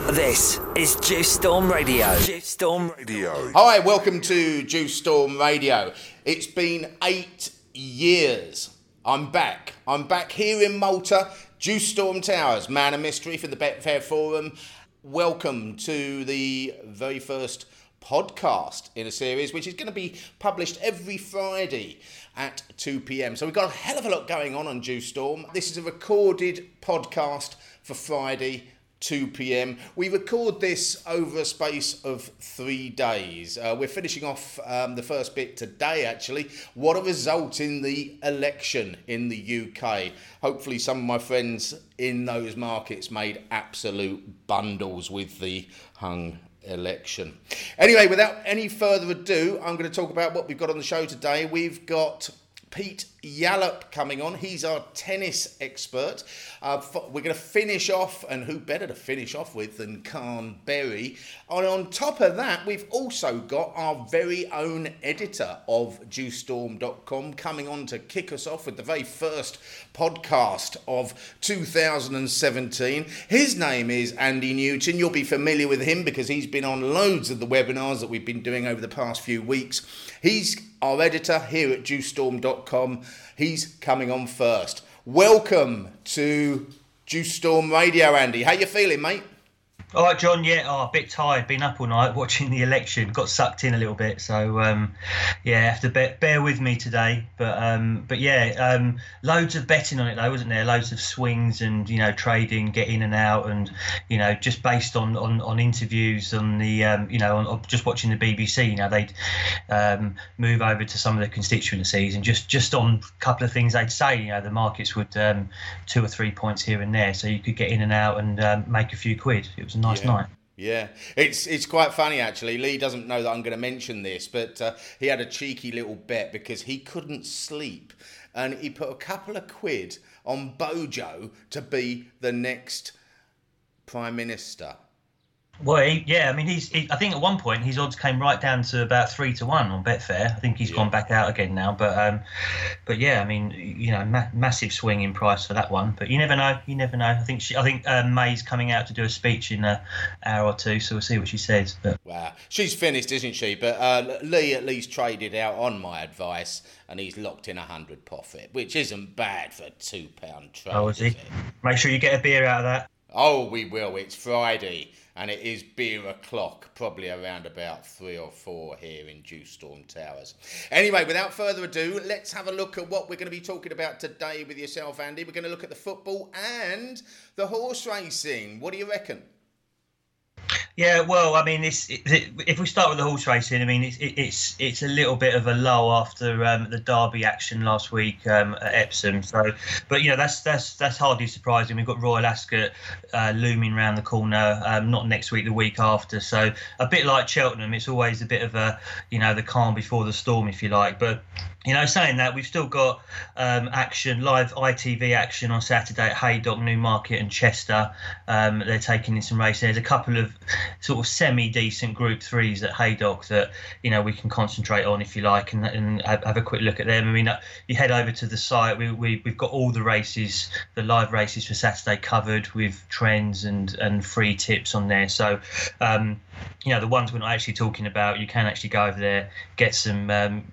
This is Juice Storm Radio. Juice Storm Radio. Hi, welcome to Juice Storm Radio. It's been 8 years. I'm back. I'm back here in Malta, Juice Storm Towers, man of mystery for the Betfair Forum. Welcome to the very first podcast in a series, which is going to be published every Friday at 2 p.m. So we've got a hell of a lot going on Juice Storm. This is a recorded podcast for Friday, 2 p.m. We record this over a space of 3 days. We're finishing off the first bit today, actually. What a result in the election in the UK. Hopefully some of my friends in those markets made absolute bundles with the hung election. Anyway, without any further ado, I'm going to talk about what we've got on the show today. We've got Pete Yallop coming on. He's our tennis expert. We're going to finish off, and who better to finish off with than Khan Berry. And on top of that, we've also got our very own editor of JuiceStorm.com coming on to kick us off with the very first podcast of 2017. His name is Andy Newton. You'll be familiar with him because he's been on loads of the webinars that we've been doing over the past few weeks. He's our editor here at JuiceStorm.com. He's coming on first. Welcome to Juice Storm Radio, Andy. How you feeling, mate? All right, John. Yeah, a bit tired. Been up all night watching the election. Got sucked in a little bit. So, have to bear with me today. But yeah, loads of betting on it though, wasn't there? Loads of swings and trading, get in and out, and just based on interviews on the on just watching the BBC. They'd move over to some of the constituencies and just on a couple of things they'd say. The markets would 2 or 3 points here and there, so you could get in and out and make a few quid. It was a nice night. Yeah, it's quite funny actually. Lee doesn't know that I'm going to mention this, but he had a cheeky little bet because he couldn't sleep, and he put a couple of quid on Bojo to be the next Prime Minister. Well, I think at one point his odds came right down to about 3-1 on Betfair. I think he's gone back out again now, but yeah, I mean, massive swing in price for that one. But you never know. I think May's coming out to do a speech in an hour or two, so we'll see what she says. But wow, she's finished, isn't she? But Lee at least traded out on my advice, and he's locked in 100 profit, which isn't bad for a £2 trade. Oh, is he? Make sure you get a beer out of that. Oh, we will. It's Friday. And it is beer o'clock, probably around about 3 or 4 here in Juice Storm Towers. Anyway, without further ado, let's have a look at what we're going to be talking about today with yourself, Andy. We're going to look at the football and the horse racing. What do you reckon? Yeah, well, I mean, if we start with the horse racing, I mean, it's a little bit of a lull after the Derby action last week at Epsom. So, but that's hardly surprising. We've got Royal Ascot looming around the corner, not next week, the week after. So, a bit like Cheltenham, it's always a bit of a the calm before the storm, if you like. But saying that, we've still got action, live ITV action on Saturday at Haydock, Newmarket and Chester. They're taking in some races. There's a couple of sort of semi-decent Group 3s at Haydock that, we can concentrate on, if you like, and have a quick look at them. I mean, you head over to the site. We've got all the races, the live races for Saturday covered with trends and free tips on there. So, the ones we're not actually talking about, you can actually go over there, get some,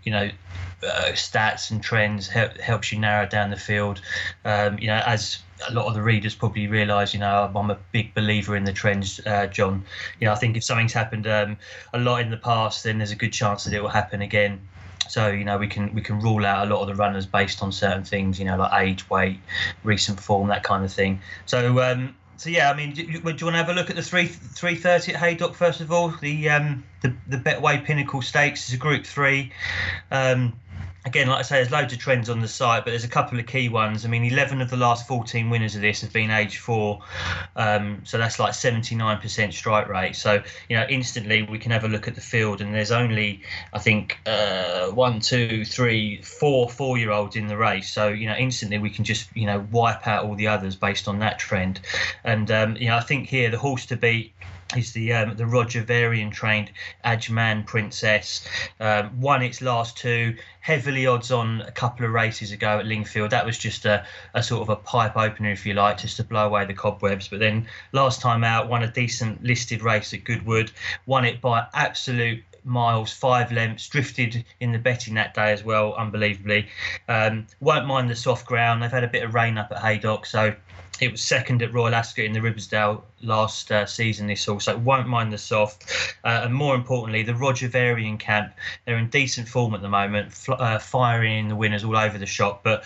stats and trends, helps you narrow down the field. As a lot of the readers probably realise, I'm a big believer in the trends, John. I think if something's happened a lot in the past, then there's a good chance that it will happen again. So, we can rule out a lot of the runners based on certain things, like age, weight, recent form, that kind of thing. So, yeah, I mean, do you want to have a look at the 3:30 at Haydock first of all? The Betway Pinnacle Stakes is a Group 3. Again, like I say, there's loads of trends on the site, but there's a couple of key ones. I mean, 11 of the last 14 winners of this have been age 4, so that's like 79% strike rate. So, instantly we can have a look at the field, and there's only, I think, 1, 2, 3, 4 4-year-olds in the race. So, instantly we can just, wipe out all the others based on that trend. And, I think here the horse to beat is the Roger Varian trained Ajman Princess. Won its last two, heavily odds on a couple of races ago at Lingfield. That was just a sort of a pipe opener, if you like, just to blow away the cobwebs. But then last time out, won a decent listed race at Goodwood, won it by absolute miles, 5 lengths, drifted in the betting that day as well, unbelievably. Won't mind the soft ground. They've had a bit of rain up at Haydock, so it was second at Royal Ascot in the Riversdale last season, this horse, so won't mind the soft. And more importantly, the Roger Varian camp, they're in decent form at the moment, firing in the winners all over the shop. But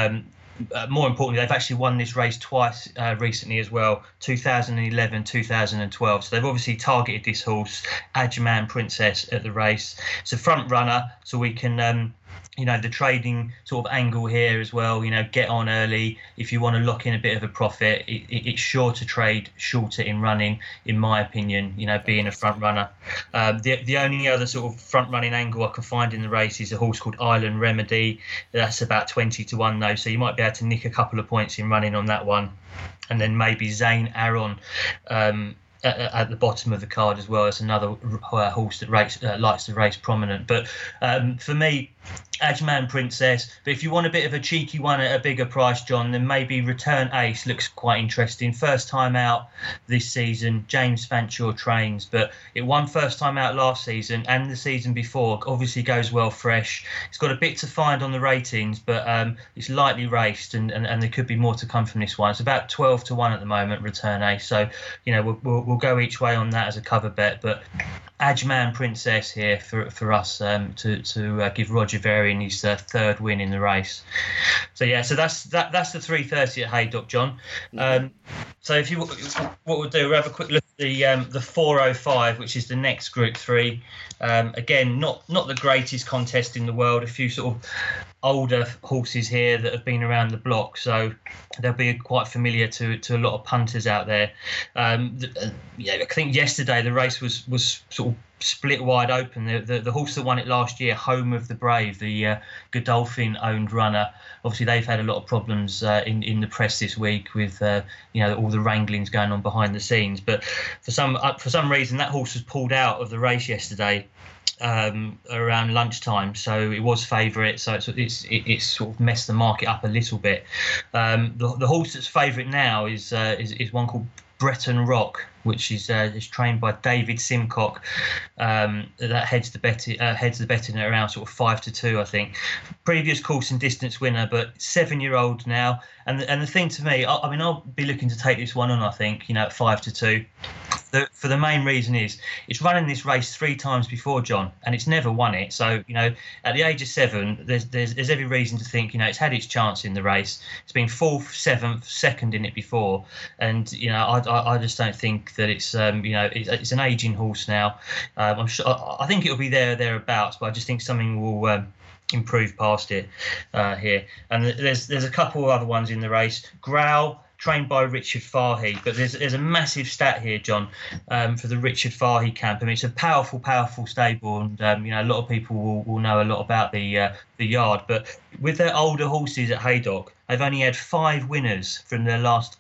more importantly, they've actually won this race twice recently as well, 2011, 2012. So they've obviously targeted this horse, Ajman Princess, at the race. It's a front runner, so we can... the trading sort of angle here as well, get on early. If you want to lock in a bit of a profit, it's sure to trade shorter in running, in my opinion, being a front runner. The only other sort of front running angle I can find in the race is a horse called Island Remedy. That's about 20-1 though, so you might be able to nick a couple of points in running on that one. And then maybe Zane Aron at the bottom of the card as well as another horse that likes to race prominent. But for me, Ajman Princess. But if you want a bit of a cheeky one at a bigger price, John, then maybe Return Ace looks quite interesting. First time out this season, James Fanshawe trains, but it won first time out last season and the season before. Obviously goes well fresh. It's got a bit to find on the ratings, but it's lightly raced and there could be more to come from this one. It's about 12-1 at the moment, Return Ace. So, we'll go each way on that as a cover bet, but Ajman Princess here for us to give Roger Varian his third win in the race. So that's the 3:30 at Haydock, John. So if you what we'll do, we'll have a quick look at the 405, which is the next Group 3. Again, not the greatest contest in the world. A few sort of older horses here that have been around the block, so they'll be quite familiar to a lot of punters out there. I think yesterday the race was sort of split wide open. The horse that won it last year, Home of the Brave, the Godolphin owned runner, obviously they've had a lot of problems in the press this week with all the wranglings going on behind the scenes. But for some reason that horse was pulled out of the race yesterday around lunchtime, so it was favourite, so it's sort of messed the market up a little bit. The horse that's favourite now is one called Breton Rock, which is trained by David Simcock. That heads the betting at around sort of 5-2, I think. Previous course and distance winner, but 7-year-old now. And the thing to me, I'll be looking to take this one on, I think, at 5-2. For the main reason is it's running this race 3 times before, John, and it's never won it. So at the age of 7, there's every reason to think it's had its chance in the race. It's been 4th, 7th, 2nd in it before, and I just don't think that it's it's an aging horse now. I'm sure I think it'll be thereabouts, but I just think something will improve past it here. And there's a couple of other ones in the race. Growl, trained by Richard Fahey, but there's a massive stat here, John, for the Richard Fahey camp. It's a powerful stable, and a lot of people will know a lot about the yard. But with their older horses at Haydock, they've only had 5 winners from their last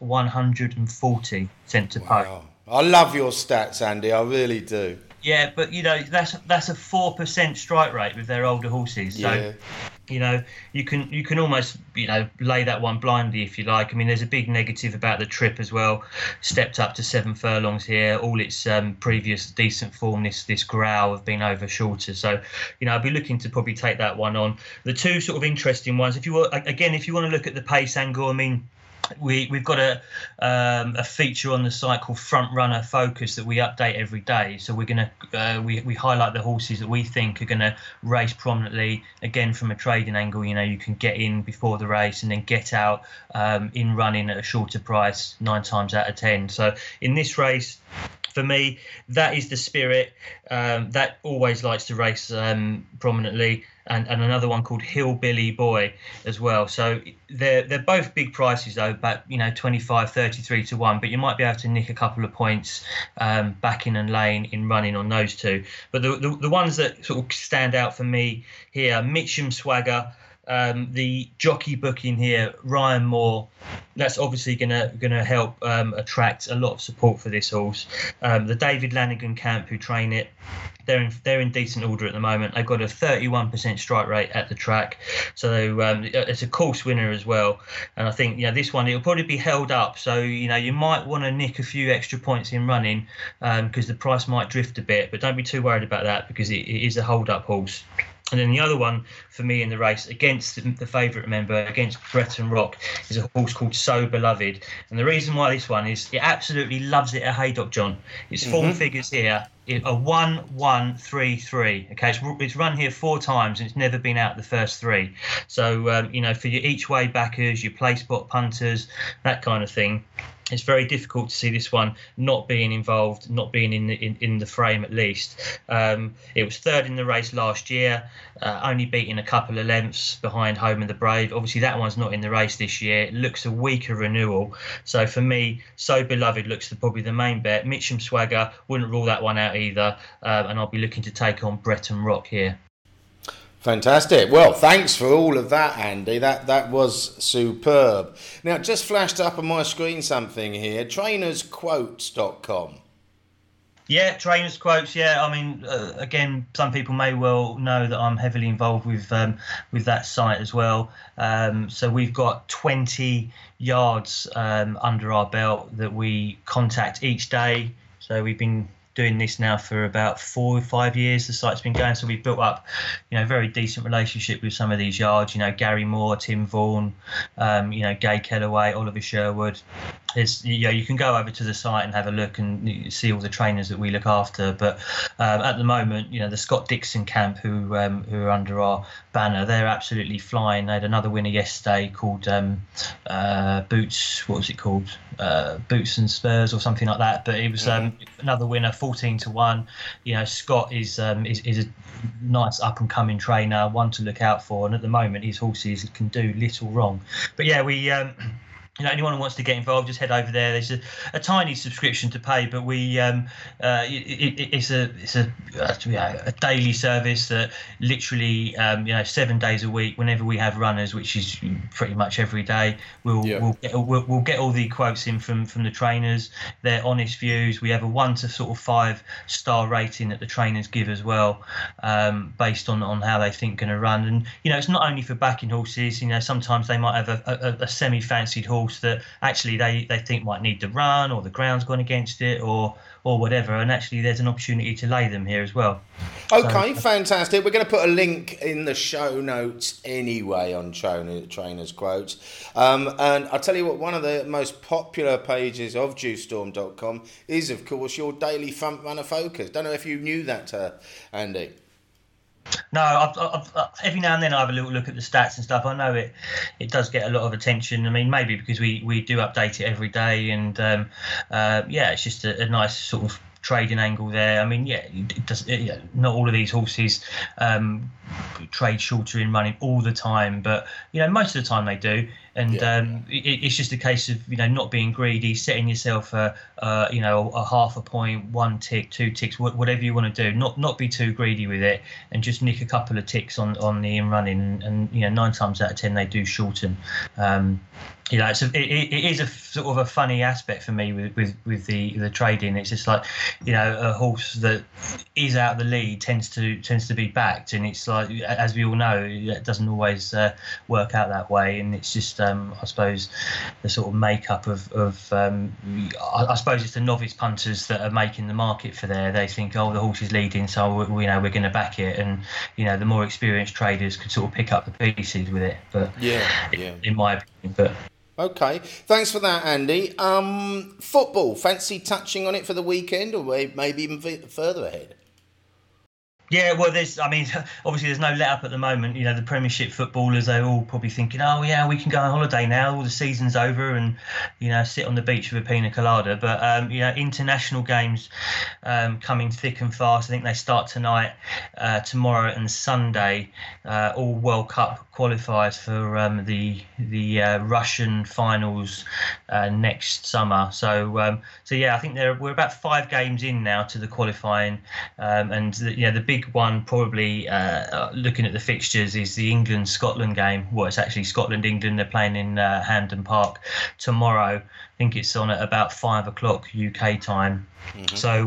140 sent to post. I love your stats, Andy. I really do. Yeah, but that's a 4% strike rate with their older horses. So you can almost lay that one blindly if you like. There's a big negative about the trip as well. Stepped up to 7 furlongs here. All its previous decent form, this Growl, have been over shorter. So I'll be looking to probably take that one on. The two sort of interesting ones, if you want to look at the pace angle, we've got a feature on the site called Front Runner Focus that we update every day. So we're gonna we highlight the horses that we think are gonna race prominently. Again, from a trading angle, you can get in before the race and then get out in running at a shorter price 9 times out of 10. So in this race, for me, that is the Spirit that always likes to race prominently. And another one called Hillbilly Boy as well. So they're both big prices though, but 25, 33-1. But you might be able to nick a couple of points back in and lane in running on those two. But the ones that sort of stand out for me here, Mitcham Swagger. The jockey booking here, Ryan Moore, that's obviously going to help attract a lot of support for this horse. The David Lanigan camp who train it, they're in decent order at the moment. They've got a 31% strike rate at the track, so it's a course winner as well. And I think this one it'll probably be held up, so you might want to nick a few extra points in running because the price might drift a bit, but don't be too worried about that because it is a hold up horse. And then the other one for me in the race against the favourite member, against Breton Rock, is a horse called So Beloved. And the reason why this one is it absolutely loves it at Haydock, John. Its form figures here are 1-1-3-3. Okay, it's run here 4 times and it's never been out the first 3. So for your each way backers, your play spot punters, that kind of thing, it's very difficult to see this one not being involved, not being in the frame at least. It was third in the race last year, only beating a couple of lengths behind Home of the Brave. Obviously, that one's not in the race this year. It looks a weaker renewal. So for me, So Beloved looks probably the main bet. Mitcham Swagger, wouldn't rule that one out either. And I'll be looking to take on Breton Rock here. Fantastic. Well, thanks for all of that, Andy. That was superb. Now, just flashed up on my screen something here. Trainersquotes.com. Yeah, Trainers Quotes. Yeah, I mean, again, some people may well know that I'm heavily involved with that site as well. So we've got 20 yards under our belt that we contact each day. So we've been doing this now for about 4 or 5 years. The site's been going, so we've built up, very decent relationship with some of these yards. Gary Moore, Tim Vaughan, Gay Kellaway, Oliver Sherwood. You can go over to the site and have a look and see all the trainers that we look after. But at the moment, the Scott Dixon camp who are under our banner, they're absolutely flying. They had another winner yesterday called Boots. What was it called? Boots and Spurs or something like that. But it was another winner, 14-1. Scott is a nice up and coming trainer, one to look out for. And at the moment, his horses can do little wrong. But yeah, we. Anyone who wants to get involved, just head over there. There's a tiny subscription to pay, but it's a daily service that literally 7 days a week, whenever we have runners, which is pretty much every day, we'll get all the quotes in from the trainers, their honest views. We have a 1 to sort of 5 star rating that the trainers give as well, based on how they think going to run. And it's not only for backing horses. Sometimes they might have a semi-fancied horse that actually they think might need the run, or the ground's gone against it, or whatever, and actually there's an opportunity to lay them here as well. Okay, fantastic. We're going to put a link in the show notes anyway on Trainers Quotes. And I'll tell you what, one of the most popular pages of JuiceStorm.com is, of course, your daily front runner focus. Don't know if you knew that, Andy. No, I've every now and then I have a little look at the stats and stuff. I know it does get a lot of attention. I mean, maybe because we do update it every day, and it's just a nice sort of trading angle there. I mean, it does. Not all of these horses trade shorter in running all the time, but most of the time they do. And it's just a case of not being greedy, setting yourself a half a point, 1 tick, 2 ticks, whatever you want to do. Not be too greedy with it, and just nick a couple of ticks on the in running. And 9 times out of 10 they do shorten. It is a sort of a funny aspect for me with the trading. It's just like a horse that is out the lead tends to be backed, and it's like, as we all know, it doesn't always work out that way. And it's just I suppose the sort of makeup of I suppose it's the novice punters that are making the market for there. They think, the horse is leading, so we're going to back it, and the more experienced traders could sort of pick up the pieces with it. But in my opinion, but. Okay, thanks for that, Andy. Football, fancy touching on it for the weekend, or maybe even further ahead? Yeah, well, obviously there's no let up at the moment. The Premiership footballers, they're all probably thinking, we can go on holiday now, all the season's over, and sit on the beach with a pina colada. But international games coming thick and fast. I think they start tonight, tomorrow and Sunday. All World Cup qualifiers for the Russian finals next summer. So I think we're about 5 games in now to the qualifying, and the big big one, probably looking at the fixtures, is the England-Scotland game. Well, it's actually Scotland-England. They're playing in Hampden Park tomorrow. I think it's on at about 5 o'clock UK time. So,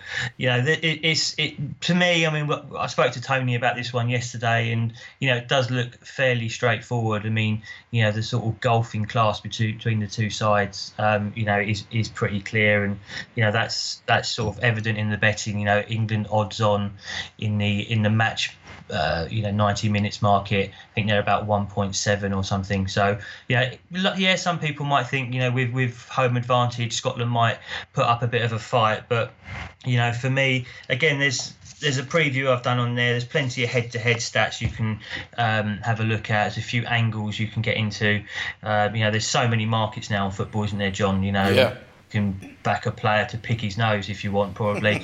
to me, I mean, I spoke to Tony about this one yesterday, and, it does look fairly straightforward. I mean, the sort of golfing class between the two sides, is pretty clear. And, that's sort of evident in the betting. England odds on in the match, 90 minutes market. I think they're about 1.7 or something. So, some people might think, with home advantage, Scotland might put up a bit of a fight. But, for me, again, there's a preview I've done on there. There's plenty of head-to-head stats you can have a look at. There's a few angles you can get into. There's so many markets now in football, isn't there, John? Yeah. You can back a player to pick his nose if you want, probably.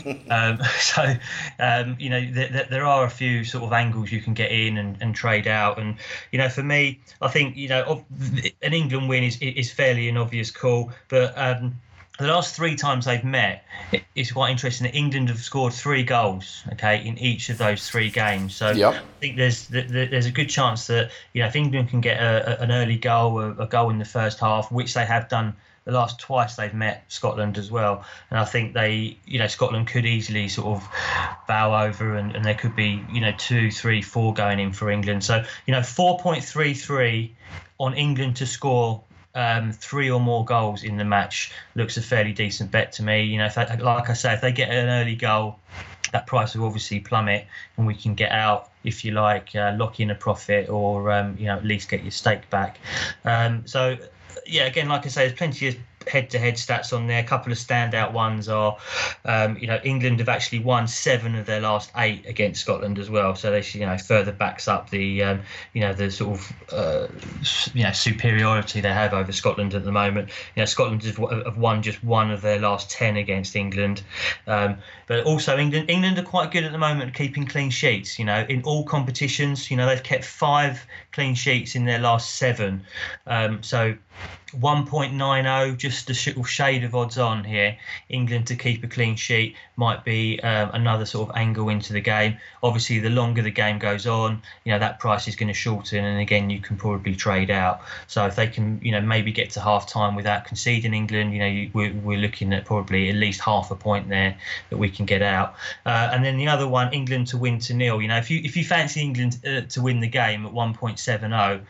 There are a few sort of angles you can get in and trade out. And, for me, I think, an England win is fairly an obvious call. But the last 3 times they've met, it's quite interesting that England have scored 3 goals, in each of those 3 games. So I think there's a good chance that, if England can get an early goal, a goal in the first half, which they have done the last twice they've met Scotland as well. And I think Scotland could easily sort of bow over, and there could be, 2, 3, 4 going in for England. So, 4.33 on England to score 3 or more goals in the match looks a fairly decent bet to me. If they get an early goal, that price will obviously plummet, and we can get out, if you like, lock in a profit, or at least get your stake back. Again, like I say, there's plenty of head-to-head stats on there. A couple of standout ones are, England have actually won 7 of their last 8 against Scotland as well. So this, further backs up the, the sort of, superiority they have over Scotland at the moment. Scotland have won just 1 of their last 10 against England. But also England are quite good at the moment at keeping clean sheets. In all competitions, they've kept 5 clean sheets in their last 7. So 1.90, just a shade of odds on here. England to keep a clean sheet might be another sort of angle into the game. Obviously, the longer the game goes on, that price is going to shorten, and again, you can probably trade out. So if they can, maybe get to half time without conceding England, we're looking at probably at least half a point there that we can get out. And then the other one, England to win to 0. If you fancy England to win the game at 1.70,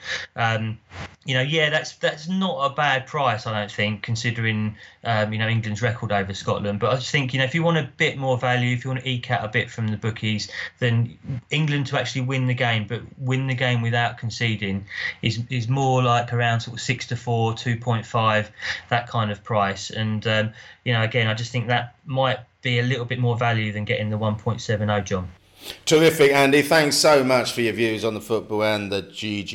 that's not a bad price, I don't think, considering England's record over Scotland. But I just think, if you want a bit more value, if you want to eke out a bit from the bookies, then England to actually win the game, but win the game without conceding, is more like around sort of 6-4, 2.5, that kind of price. And again, I just think that might be a little bit more value than getting the 1.70, John. Terrific, Andy. Thanks so much for your views on the football and the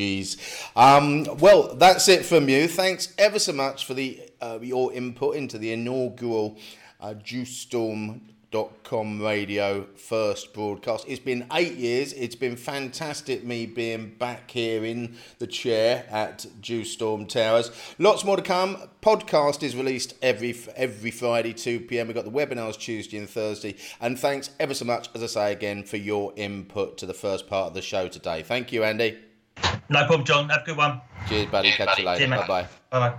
GGs. Well, that's it from you. Thanks ever so much for your input into the inaugural JuiceStorm.com radio first broadcast. It's been 8 years. It's been fantastic me being back here in the chair at Juice Storm Towers. Lots more to come. Podcast is released every Friday 2 p.m. We've got the webinars Tuesday and Thursday. And thanks ever so much, as I say again, for your input to the first part of the show today. Thank you, Andy. No problem, John. Have a good one. Cheers, buddy. Catch you later. Bye-bye. Bye-bye.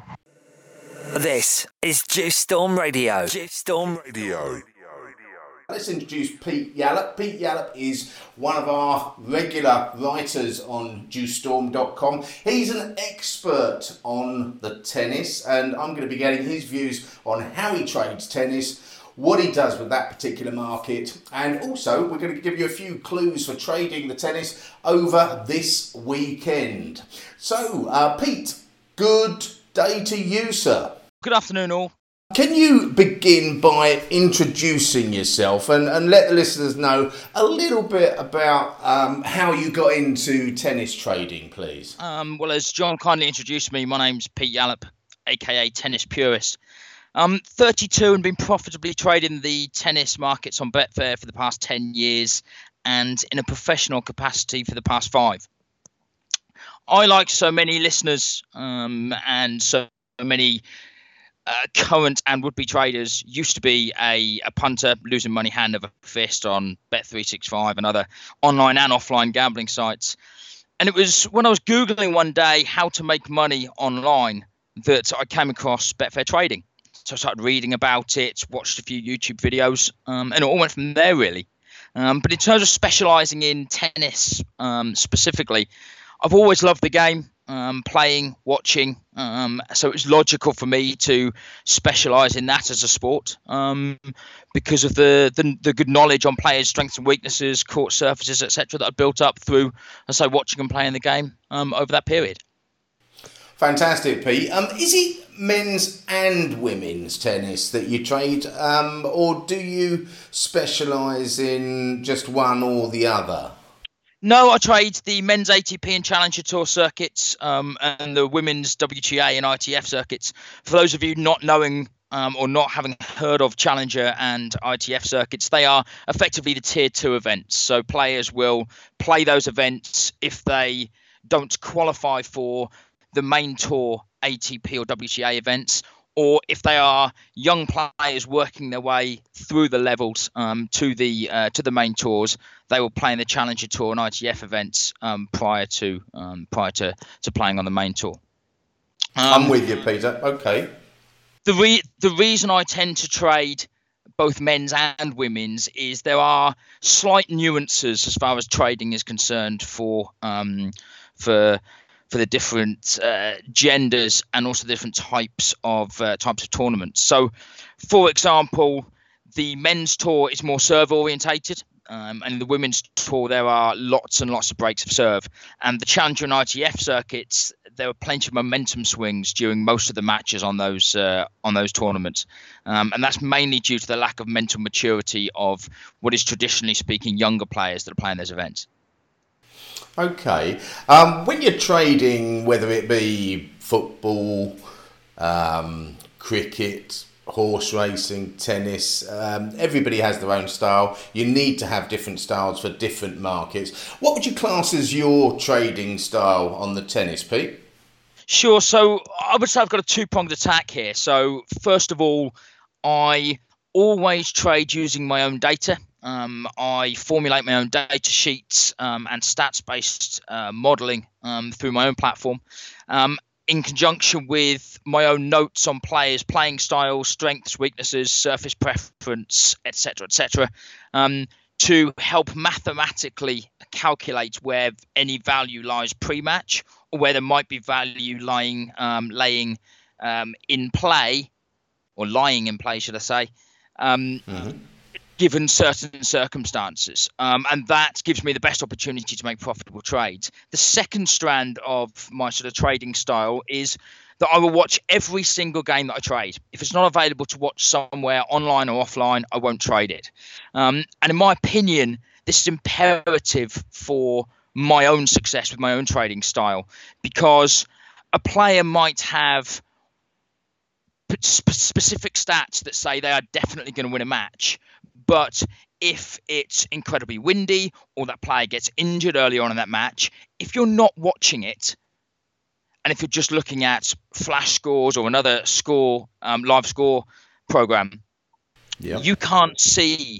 This is Juice Storm Radio. Juice Storm Radio. Let's introduce Pete Yallop. Pete Yallop is one of our regular writers on JuiceStorm.com. He's an expert on the tennis, and I'm going to be getting his views on how he trades tennis, what he does with that particular market, and also we're going to give you a few clues for trading the tennis over this weekend. So, Pete, good day to you, sir. Good afternoon, all. Can you begin by introducing yourself and let the listeners know a little bit about how you got into tennis trading, please? Well, as John kindly introduced me, my name's Pete Yallop, aka Tennis Purist. I'm 32 and been profitably trading the tennis markets on Betfair for the past 10 years and in a professional capacity for the past 5. I, like so many listeners and so many current and would-be traders used to be a punter losing money hand over fist on Bet365 and other online and offline gambling sites. And it was when I was Googling one day how to make money online that I came across Betfair Trading. So I started reading about it, watched a few YouTube videos, and it all went from there, really. But in terms of specialising in tennis specifically, I've always loved the game. Playing, watching, so it was logical for me to specialise in that as a sport because of the good knowledge on players' strengths and weaknesses, court surfaces, etc. that I built up through, watching and playing the game over that period. Fantastic, Pete. Is it men's and women's tennis that you trade, or do you specialise in just one or the other? No, I trade the men's ATP and Challenger Tour circuits and the women's WTA and ITF circuits. For those of you not knowing or not having heard of Challenger and ITF circuits, they are effectively the Tier 2 events. So players will play those events if they don't qualify for the main tour ATP or WTA events, or if they are young players working their way through the levels to the main tours, they will play in the Challenger Tour and ITF events prior to playing on the main tour. I'm with you, Peter. Okay. The reason I tend to trade both men's and women's is there are slight nuances as far as trading is concerned for the different genders and also different types of tournaments. So, for example, the men's tour is more serve orientated, and in the women's tour there are lots and lots of breaks of serve. And the Challenger and ITF circuits, there are plenty of momentum swings during most of the matches on those tournaments, and that's mainly due to the lack of mental maturity of what is traditionally speaking younger players that are playing those events. Okay. When you're trading, whether it be football, cricket, horse racing, tennis, everybody has their own style. You need to have different styles for different markets. What would you class as your trading style on the tennis, Pete? Sure. So I would say I've got a two-pronged attack here. So first of all, I always trade using my own data. I formulate my own data sheets and stats-based modelling through my own platform in conjunction with my own notes on players' playing styles, strengths, weaknesses, surface preference, etc., to help mathematically calculate where any value lies pre-match or where there might be value laying in play, or lying in play, should I say, given certain circumstances. And that gives me the best opportunity to make profitable trades. The second strand of my sort of trading style is that I will watch every single game that I trade. If it's not available to watch somewhere online or offline, I won't trade it. And in my opinion, this is imperative for my own success with my own trading style, because a player might have specific stats that say they are definitely going to win a match, but if it's incredibly windy or that player gets injured early on in that match, if you're not watching it, and if you're just looking at flash scores or another score, live score program, you can't see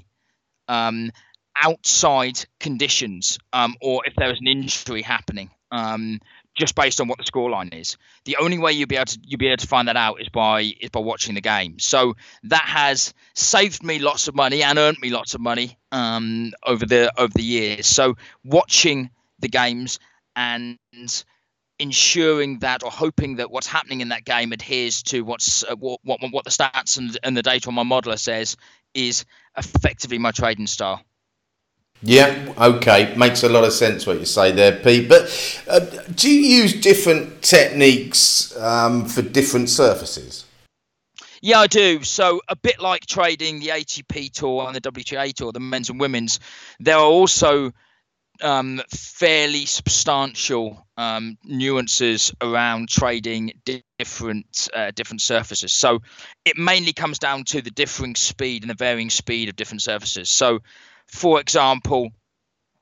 outside conditions or if there is an injury happening. Just based on what the scoreline is. The only way you'll be able to find that out is by watching the game. So that has saved me lots of money and earned me lots of money over the years. So watching the games and ensuring that, or hoping that what's happening in that game adheres to what the stats and the data on my modeler says, is effectively my trading style. Yeah, okay. Makes a lot of sense what you say there, Pete. But do you use different techniques for different surfaces? Yeah, I do. So a bit like trading the ATP Tour and the WTA Tour, the men's and women's, there are also fairly substantial nuances around trading different surfaces. So it mainly comes down to the differing speed and the varying speed of different surfaces. So, for example,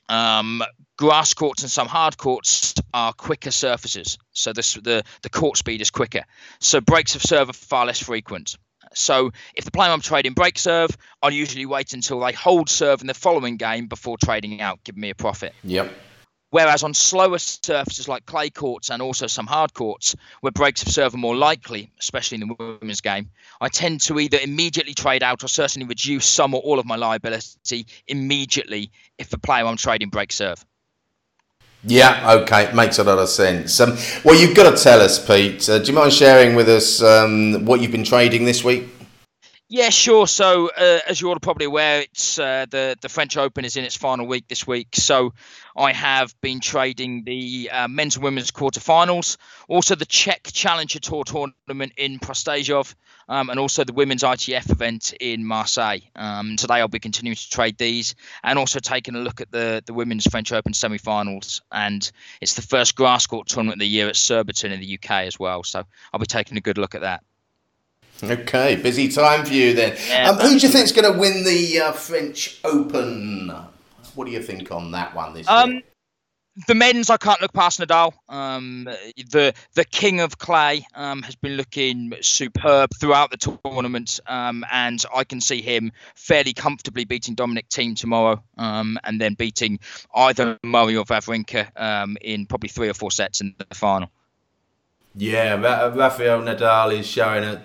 Grass courts and some hard courts are quicker surfaces, so the court speed is quicker. So breaks of serve are far less frequent. So if the player I'm trading break serve, I'll usually wait until they hold serve in the following game before trading out, giving me a profit. Yep. Whereas on slower surfaces like clay courts and also some hard courts, where breaks of serve are more likely, especially in the women's game, I tend to either immediately trade out or certainly reduce some or all of my liability immediately if the player I'm trading breaks serve. Yeah, okay, makes a lot of sense. Well, you've got to tell us, Pete. Do you mind sharing with us what you've been trading this week? Yeah, sure. So, as you're all probably aware, it's the French Open is in its final week this week. So, I have been trading the men's and women's quarterfinals, also the Czech Challenger Tour tournament in Prostějov, and also the women's ITF event in Marseille. Today, I'll be continuing to trade these, and also taking a look at the women's French Open semi-finals. And it's the first grass court tournament of the year at Surbiton in the UK as well. So, I'll be taking a good look at that. Okay, busy time for you then. Yeah, who do you think is going to win the French Open? What do you think on that one this year? The men's, I can't look past Nadal. The king of clay has been looking superb throughout the tournament, and I can see him fairly comfortably beating Dominic Thiem tomorrow, and then beating either Murray or Wawrinka in probably 3 or 4 sets in the final. Yeah, Rafael Nadal is showing at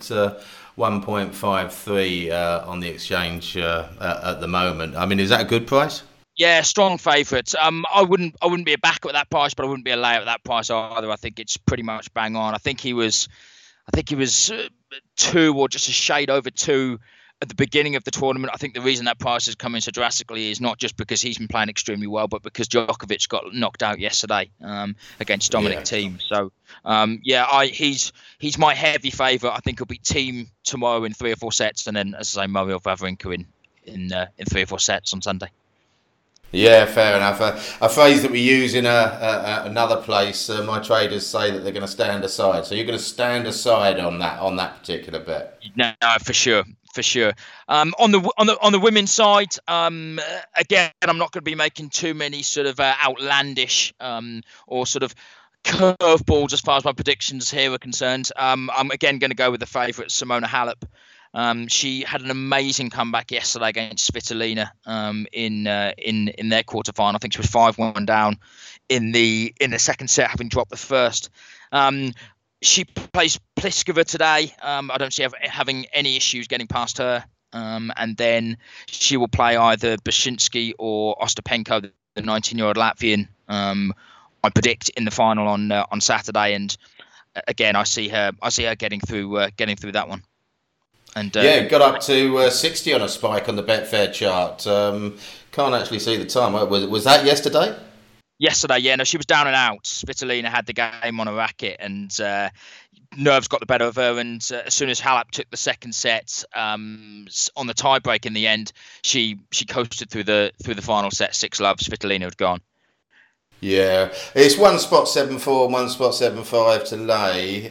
1.53 on the exchange at the moment. I mean, is that a good price? Yeah, strong favourite. I wouldn't be a backer at that price, but I wouldn't be a layer at that price either. I think it's pretty much bang on. I think he was 2 or just a shade over 2 at the beginning of the tournament. I think the reason that price is coming so drastically is not just because he's been playing extremely well, but because Djokovic got knocked out yesterday against Dominic Thiem. So he's my heavy favourite. I think he'll beat Thiem tomorrow in 3 or 4 sets, and then, as I say, Murray or Wawrinka in 3 or 4 sets on Sunday. Yeah, fair enough. A phrase that we use in another place. My traders say that they're going to stand aside. So you're going to stand aside on that particular bet. No, for sure. On the women's side, again, I'm not going to be making too many sort of outlandish or sort of curveballs as far as my predictions here are concerned. I'm again going to go with the favourite, Simona Halep. She had an amazing comeback yesterday against Svitolina in their quarterfinal. I think she was 5-1 down in the second set, having dropped the first. She plays Pliskova today. I don't see her having any issues getting past her. And then she will play either Baczynski or Ostapenko, the 19-year-old Latvian. I predict in the final on Saturday. And again, I see her getting through that one. And got up to 60 on a spike on the Betfair chart. Can't actually see the time. Was that yesterday? Yesterday, yeah. No, she was down and out. Svitolina had the game on a racket, and nerves got the better of her. And as soon as Halep took the second set on the tiebreak in the end, she coasted through the final set 6-love. Svitolina had gone. Yeah, it's 1.74, 1.75 to lay.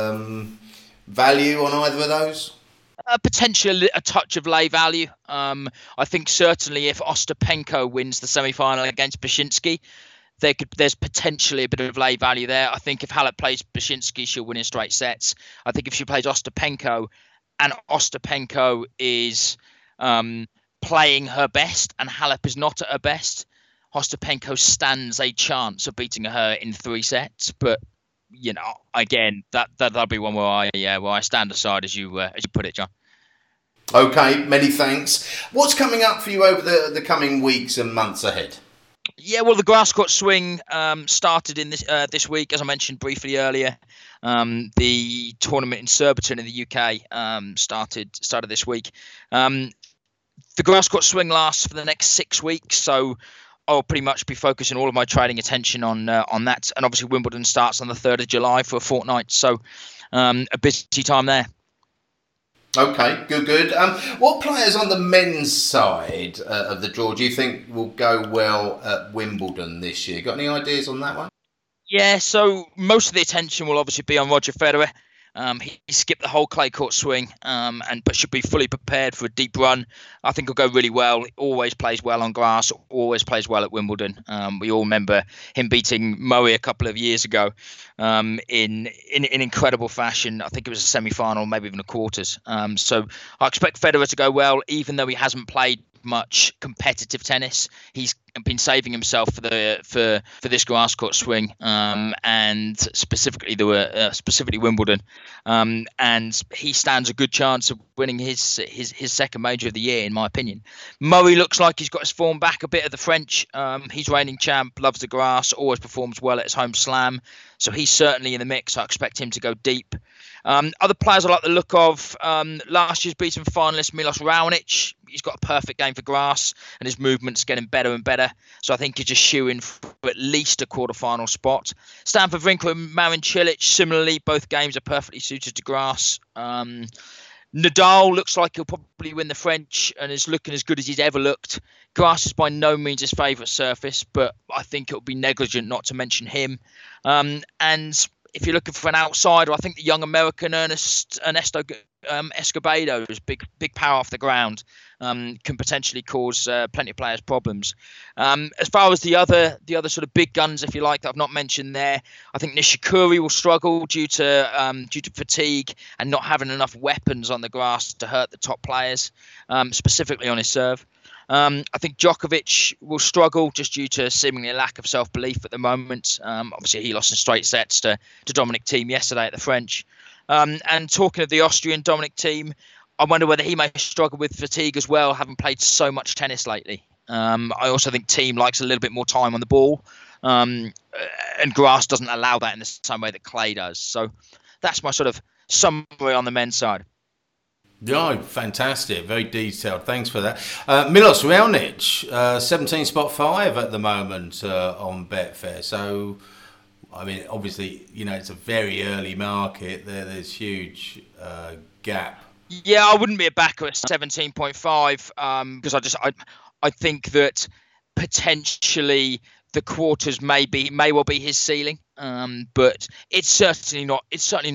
Value on either of those? Potentially a touch of lay value. I think certainly if Ostapenko wins the semi-final against Baczynski, there's potentially a bit of lay value there. I think if Halep plays Baczynski, she'll win in straight sets. I think if she plays Ostapenko, and Ostapenko is playing her best and Halep is not at her best, Ostapenko stands a chance of beating her in 3 sets. But again, that'll be one where I stand aside, as you put it, John. Okay, many thanks. What's coming up for you over the coming weeks and months ahead? Yeah, well, the grass court swing started in this week, as I mentioned briefly earlier. The tournament in Surbiton in the UK started this week. The grass court swing lasts for the next 6 weeks, so I'll pretty much be focusing all of my trading attention on that. And obviously Wimbledon starts on the 3rd of July for a fortnight, so a busy time there. Okay, good. What players on the men's side of the draw do you think will go well at Wimbledon this year? Got any ideas on that one? Yeah, so most of the attention will obviously be on Roger Federer. He skipped the whole clay court swing, but should be fully prepared for a deep run. I think he'll go really well. He always plays well on grass, always plays well at Wimbledon. We all remember him beating Murray a couple of years ago in incredible fashion. I think it was a semi-final, maybe even a quarters. So I expect Federer to go well, even though he hasn't played much competitive tennis. He's been saving himself for this grass court swing, and specifically Wimbledon, and he stands a good chance of winning his second major of the year, in my opinion. Murray looks like he's got his form back a bit at the French. He's reigning champ, loves the grass, always performs well at his home slam, so he's certainly in the mix. I expect him to go deep. Other players I like the look of, last year's beaten finalist Milos Raonic. He's got a perfect game for grass, and his movement's getting better and better. So I think he's just shoo-in for at least a quarter-final spot. Stan Wawrinka and Marin Cilic, similarly, both games are perfectly suited to grass. Nadal looks like he'll probably win the French and is looking as good as he's ever looked. Grass is by no means his favourite surface, but I think it would be negligent not to mention him. And if you're looking for an outsider, I think the young American Ernesto Escobedo is big power off the ground, can potentially cause plenty of players problems. As far as the other sort of big guns, if you like, that I've not mentioned there, I think Nishikori will struggle due to fatigue and not having enough weapons on the grass to hurt the top players, specifically on his serve. I think Djokovic will struggle just due to seemingly a lack of self-belief at the moment. Obviously, he lost in straight sets to Dominic Thiem yesterday at the French. And talking of the Austrian Dominic Thiem, I wonder whether he may struggle with fatigue as well, having played so much tennis lately. I also think Thiem likes a little bit more time on the ball, and grass doesn't allow that in the same way that clay does. So that's my sort of summary on the men's side. Oh, fantastic. Very detailed. Thanks for that. Milos Raonic, 17 spot 5 at the moment on Betfair. So, I mean, obviously, it's a very early market. There's huge gap. Yeah, I wouldn't be a backer at 17.5 because I think that potentially the quarters may well be his ceiling, but it's certainly not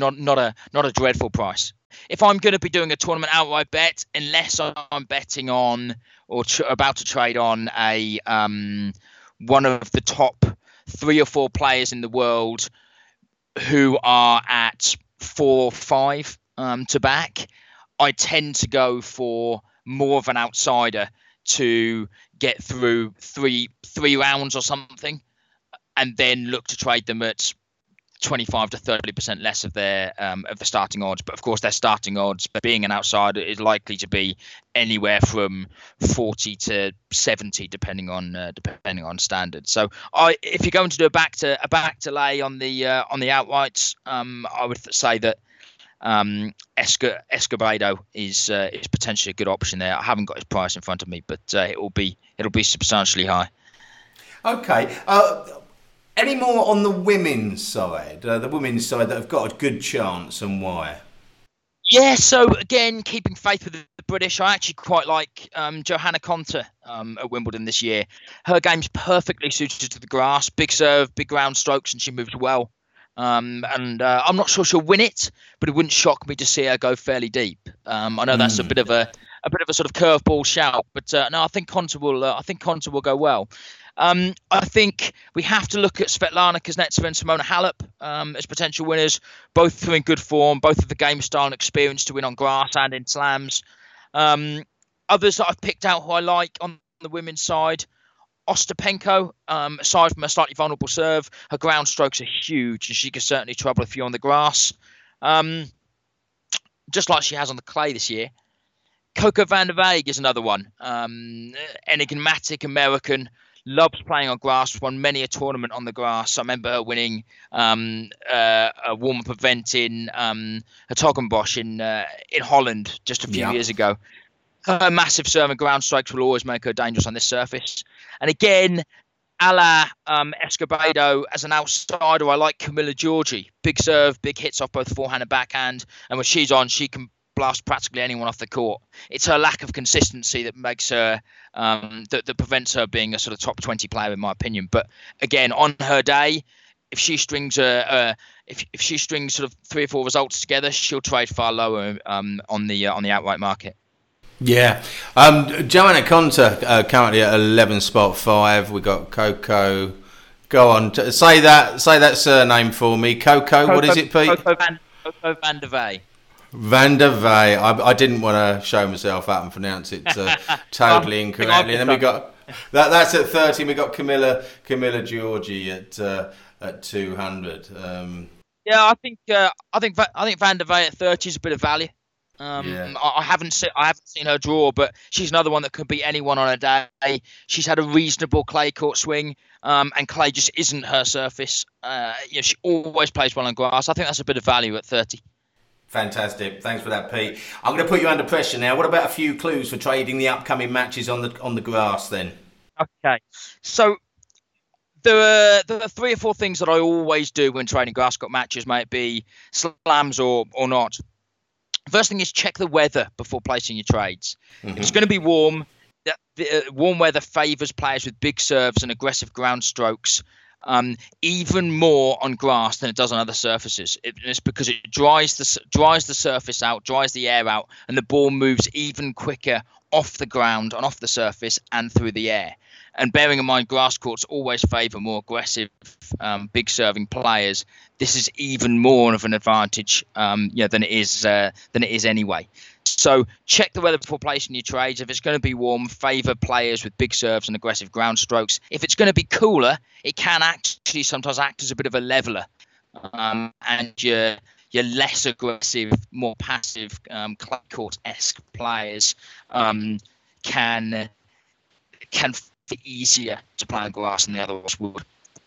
a dreadful price. If I'm going to be doing a tournament outright bet, unless I'm betting on or about to trade on a one of the top 3 or 4 players in the world who are at 4 or 5 to back, I tend to go for more of an outsider to get through three rounds or something, and then look to trade them at 25 to 30% less of their of the starting odds. But of course, their starting odds, being an outsider, is likely to be anywhere from 40 to 70, depending on standard. So, if you're going to do a back to lay on the outrights, I would say that Escobedo is potentially a good option there. I haven't got his price in front of me, but it'll be substantially high. Okay. Any more on the women's side? The women's side that have got a good chance, and why? Yeah, so again, keeping faith with the British, I actually quite like Johanna Konta at Wimbledon this year. Her game's perfectly suited to the grass, big serve, big ground strokes, and she moves well. And I'm not sure she'll win it, but it wouldn't shock me to see her go fairly deep. I know that's a bit of a sort of curveball shout, but no, I think Konta will go well. I think we have to look at Svetlana Kuznetsova and Simona Halep as potential winners. Both are in good form, both of the game style and experience to win on grass and in slams. Others that I've picked out who I like on the women's side, Ostapenko, aside from a slightly vulnerable serve, her ground strokes are huge and she can certainly trouble a few on the grass, just like she has on the clay this year. Coco van der Weijden is another one. Enigmatic American, loves playing on grass, won many a tournament on the grass. I remember her winning a warm-up event in Hertogenbosch in Holland just a few years ago. Her massive serve and ground strikes will always make her dangerous on this surface. And again, a la Escobedo, as an outsider, I like Camilla Giorgi. Big serve, big hits off both forehand and backhand. And when she's on, she can blast practically anyone off the court. It's her lack of consistency that makes her that prevents her being a sort of top 20 player, in my opinion. But again, on her day, if she strings if she strings sort of 3 or 4 results together, she'll trade far lower on the outright market. Yeah. Joanna Konta currently at 11.5. We got Coco. Go on, say that surname for me. Coco, what is it, Pete? Coco van der Vey. Van der Vey. I didn't want to show myself up and pronounce it totally incorrectly. And then we got that's at 30. We got Camilla Giorgi at 200. Yeah, I think Van der Vey at 30 is a bit of value. I haven't seen her draw, but she's another one that could beat anyone on a day. She's had a reasonable clay court swing, and clay just isn't her surface. She always plays well on grass. I think that's a bit of value at 30. Fantastic. Thanks for that, Pete. I'm going to put you under pressure now. What about a few clues for trading the upcoming matches on the grass then? Okay. So there are 3 or 4 things that I always do when trading grass court matches, may it be slams or not. First thing is check the weather before placing your trades. If it's going to be warm, the warm weather favours players with big serves and aggressive ground strokes even more on grass than it does on other surfaces. It's because it dries the surface out, dries the air out, and the ball moves even quicker off the ground and off the surface and through the air. And bearing in mind, grass courts always favour more aggressive, big serving players. This is even more of an advantage, than it is anyway. So check the weather before placing your trades. If it's going to be warm, favour players with big serves and aggressive ground strokes. If it's going to be cooler, it can actually sometimes act as a bit of a leveller, and your less aggressive, more passive, clay court-esque players can easier to play on grass than the others would.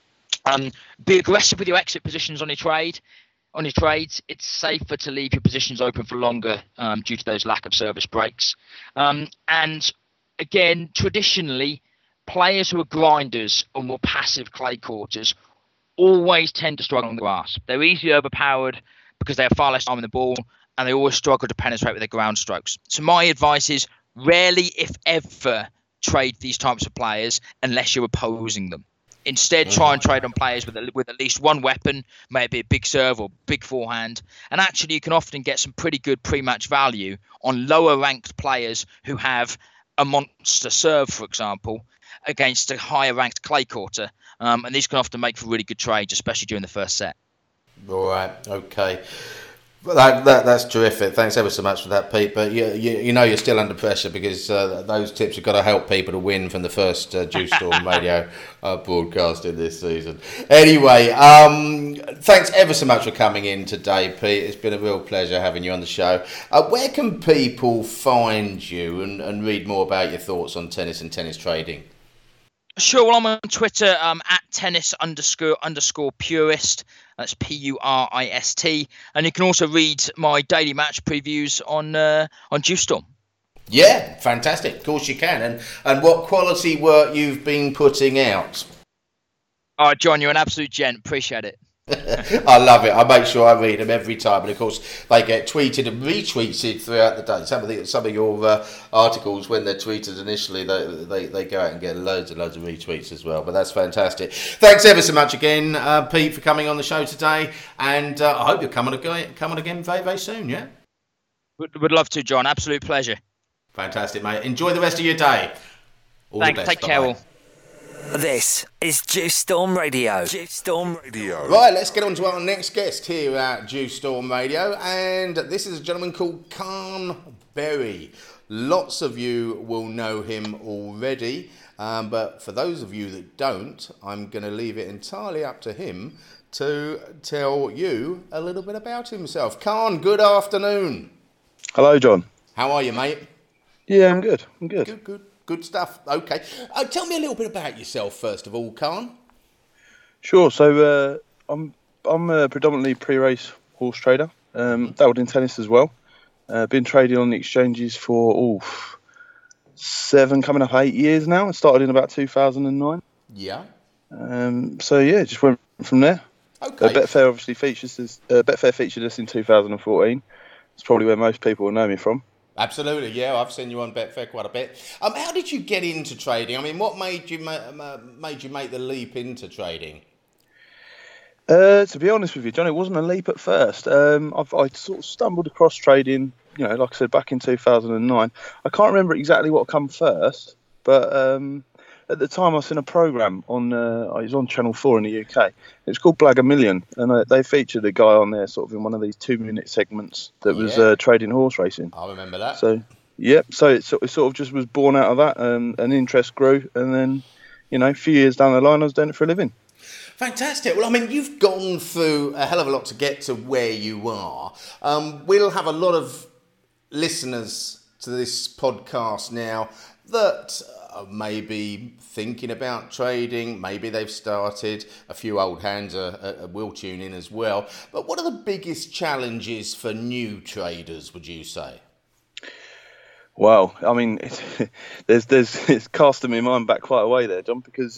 Be aggressive with your exit positions on your trades. It's safer to leave your positions open for longer due to those lack of service breaks. And again, traditionally, players who are grinders or more passive clay courters always tend to struggle on the grass. They're easily overpowered because they have far less time in the ball, and they always struggle to penetrate with their ground strokes. So my advice is rarely, if ever, trade these types of players unless you're opposing them. Instead, try and trade on players with at least one weapon, maybe a big serve or big forehand. And actually, you can often get some pretty good pre-match value on lower-ranked players who have a monster serve, for example, against a higher-ranked clay courter. And these can often make for really good trades, especially during the first set. All right, okay. Well, that's terrific. Thanks ever so much for that, Pete. But you know you're still under pressure because those tips have got to help people to win from the first Juice Storm Radio broadcasting this season. Anyway, thanks ever so much for coming in today, Pete. It's been a real pleasure having you on the show. Where can people find you and read more about your thoughts on tennis and tennis trading? Sure. Well, I'm on Twitter at tennis_purist. That's PURIST. And you can also read my daily match previews on Juice Storm. Yeah, fantastic. Of course you can. And what quality work you've been putting out? Oh, John, you're an absolute gent. Appreciate it. I love it. I make sure I read them every time, and of course they get tweeted and retweeted throughout the day. Some of your articles, when they're tweeted initially, they go out and get loads and loads of retweets as well. But that's fantastic. Thanks ever so much again, Pete, for coming on the show today, and I hope you'll come on again very, very soon. Yeah, would love to, John. Absolute pleasure. Fantastic, mate. Enjoy the rest of your day. All Thanks. the best. Take care, all. This is Juice Storm Radio. Juice Storm Radio. Right, let's get on to our next guest here at Juice Storm Radio, and this is a gentleman called Khan Berry. Lots of you will know him already, but for those of you that don't, I'm going to leave it entirely up to him to tell you a little bit about himself. Khan, good afternoon. Hello, John. How are you, mate? Yeah, I'm good. Good stuff. Okay. Tell me a little bit about yourself, first of all, Khan. Sure. So I'm a predominantly pre-race horse trader. Dabbled in tennis as well. Been trading on the exchanges for 7, coming up 8 years now. I started in about 2009. Yeah. So yeah, just went from there. Okay. Betfair obviously Betfair featured us in 2014. It's probably where most people will know me from. Absolutely, yeah. I've seen you on Betfair quite a bit. How did you get into trading? I mean, what made you make the leap into trading? To be honest with you, John, it wasn't a leap at first. I sort of stumbled across trading, like I said, back in 2009. I can't remember exactly what come first, but at the time I was in a programme on, I was on Channel 4 in the UK. It was called Blag a Million, and they featured a guy on there sort of in one of these 2-minute segments that was trading horse racing. I remember that. So, so it sort of just was born out of that, an interest grew, and then, a few years down the line I was doing it for a living. Fantastic. Well, I mean, you've gone through a hell of a lot to get to where you are. We'll have a lot of listeners to this podcast now that may be thinking about trading. Maybe they've started. A few old hands will tune in as well. But what are the biggest challenges for new traders, would you say? Well, I mean, it's casting my mind back quite a way there, John, because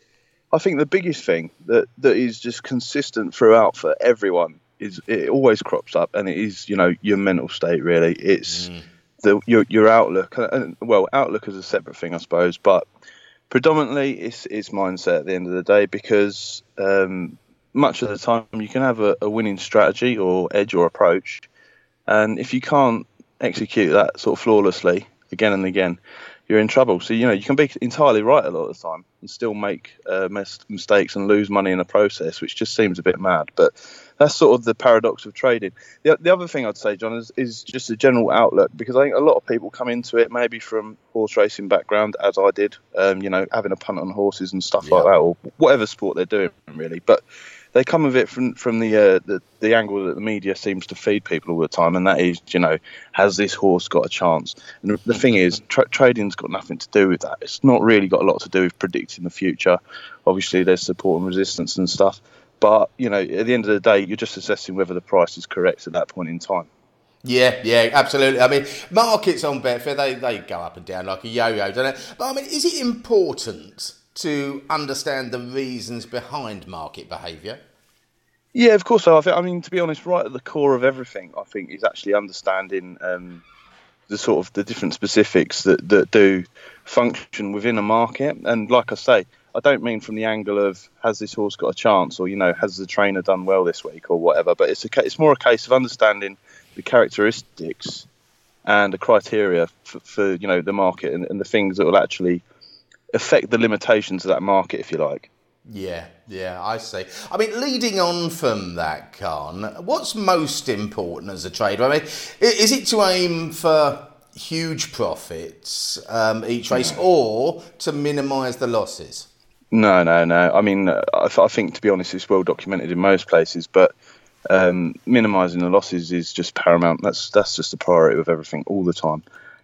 I think the biggest thing that is just consistent throughout for everyone is it always crops up, and it is your mental state. Really, it's your outlook. Well, outlook is a separate thing, I suppose, but predominantly it's mindset at the end of the day, because much of the time you can have a winning strategy or edge or approach, and if you can't execute that sort of flawlessly again and again, you're in trouble. So, you can be entirely right a lot of the time and still make mistakes and lose money in the process, which just seems a bit mad. But that's sort of the paradox of trading. The other thing I'd say, John, is just a general outlook, because I think a lot of people come into it maybe from horse racing background, as I did, having a punt on horses and stuff like that, or whatever sport they're doing, really. But they come of it from the angle that the media seems to feed people all the time, and that is, has this horse got a chance? And the thing is, trading's got nothing to do with that. It's not really got a lot to do with predicting the future. Obviously, there's support and resistance and stuff, but at the end of the day, you're just assessing whether the price is correct at that point in time. Yeah, absolutely. I mean, markets on Betfair, they go up and down like a yo-yo, don't they? But I mean, is it important to understand the reasons behind market behaviour? Yeah, of course. So I mean, to be honest, right at the core of everything, I think, is actually understanding the sort of the different specifics that do function within a market. And like I say, I don't mean from the angle of has this horse got a chance, or has the trainer done well this week or whatever. But it's more a case of understanding the characteristics and the criteria for the market and the things that will actually affect the limitations of that market, if you like. Yeah, I see. I mean, leading on from that, Khan, what's most important as a trader? I mean, is it to aim for huge profits each race, or to minimise the losses? No. I mean, I think, to be honest, it's well documented in most places, but minimising the losses is just paramount. That's just a priority with everything all the time.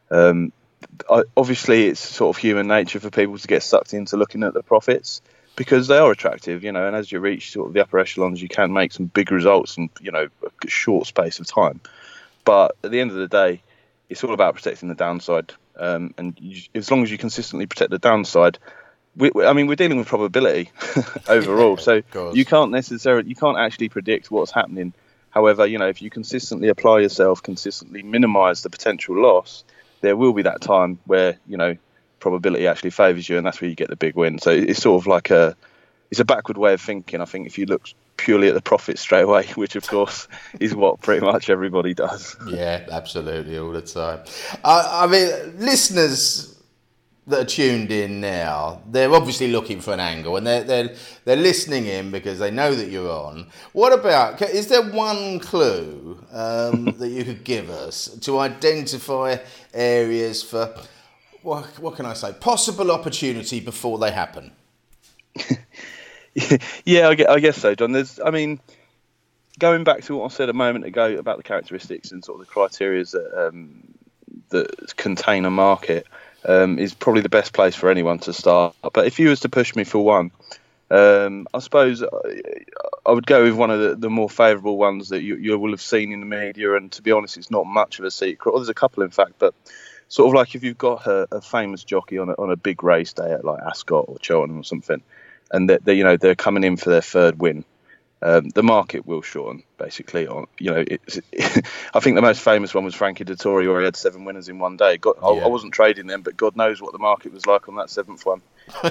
Obviously, it's sort of human nature for people to get sucked into looking at the profits, because they are attractive, and as you reach sort of the upper echelons, you can make some big results in, a short space of time. But at the end of the day, it's all about protecting the downside. As long as you consistently protect the downside, we're dealing with probability overall. So you can't actually predict what's happening. However, if you consistently apply yourself, consistently minimise the potential loss, there will be that time where, probability actually favours you, and that's where you get the big win. So it's sort of like it's a backward way of thinking. I think if you look purely at the profit straight away, which of course is what pretty much everybody does. Yeah, absolutely, all the time. I mean, listeners that are tuned in now, they're obviously looking for an angle, and they're listening in because they know that you're on. What about, is there one clue that you could give us to identify areas for, what can I say, possible opportunity before they happen? Yeah, I guess so, John. Going back to what I said a moment ago about the characteristics and sort of the criteria that contain a market, is probably the best place for anyone to start. But if you was to push me for one, I suppose I would go with one of the more favourable ones that you will have seen in the media, and to be honest, it's not much of a secret. Well, there's a couple, in fact, but sort of like if you've got a famous jockey on a big race day at like Ascot or Cheltenham or something, and they're coming in for their third win, the market will shorten, basically. I think the most famous one was Frankie Dettori, where he had 7 winners in one day. I wasn't trading them, but God knows what the market was like on that 7th one.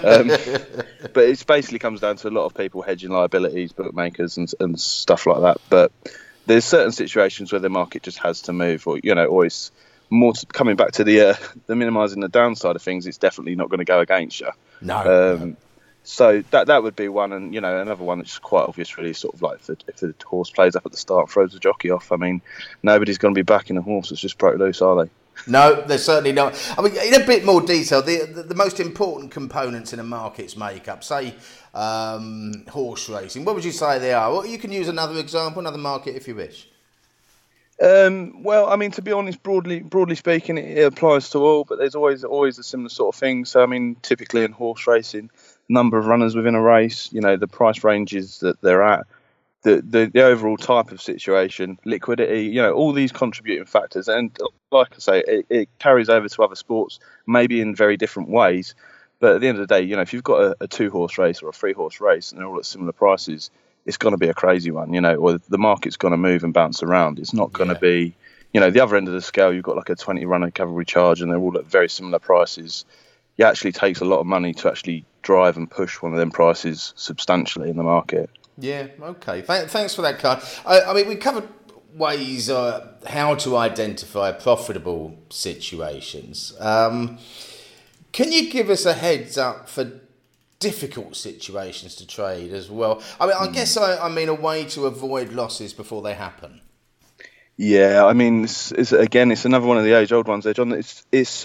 But it basically comes down to a lot of people hedging liabilities, bookmakers and stuff like that. But there's certain situations where the market just has to move, or it's more coming back to the minimising the downside of things. It's definitely not going to go against you. No. So that would be one, and another one that's quite obvious, really, sort of like if the horse plays up at the start, throws the jockey off. I mean, nobody's going to be backing a horse that's just broke loose, are they? No, they're certainly not. I mean, in a bit more detail, the most important components in a market's makeup, say horse racing, what would you say they are? Well, you can use another example, another market if you wish. Well, I mean, to be honest, broadly speaking, it applies to all, but there's always a similar sort of thing. So, I mean, typically in horse racing, number of runners within a race, the price ranges that they're at, the overall type of situation, liquidity, all these contributing factors. And like I say, it carries over to other sports, maybe in very different ways. But at the end of the day, if you've got a 2-horse race or a 3-horse race and they're all at similar prices, it's going to be a crazy one, or the market's going to move and bounce around. It's not going to be, the other end of the scale, you've got like a 20-runner cavalry charge and they're all at very similar prices. It actually takes a lot of money to actually drive and push one of them prices substantially in the market. Yeah, okay. Thanks for that, Carl. I mean, we covered ways how to identify profitable situations. Can you give us a heads up for difficult situations to trade as well? I mean, I guess I mean a way to avoid losses before they happen. Yeah, I mean, it's another one of the age-old ones there, John. It's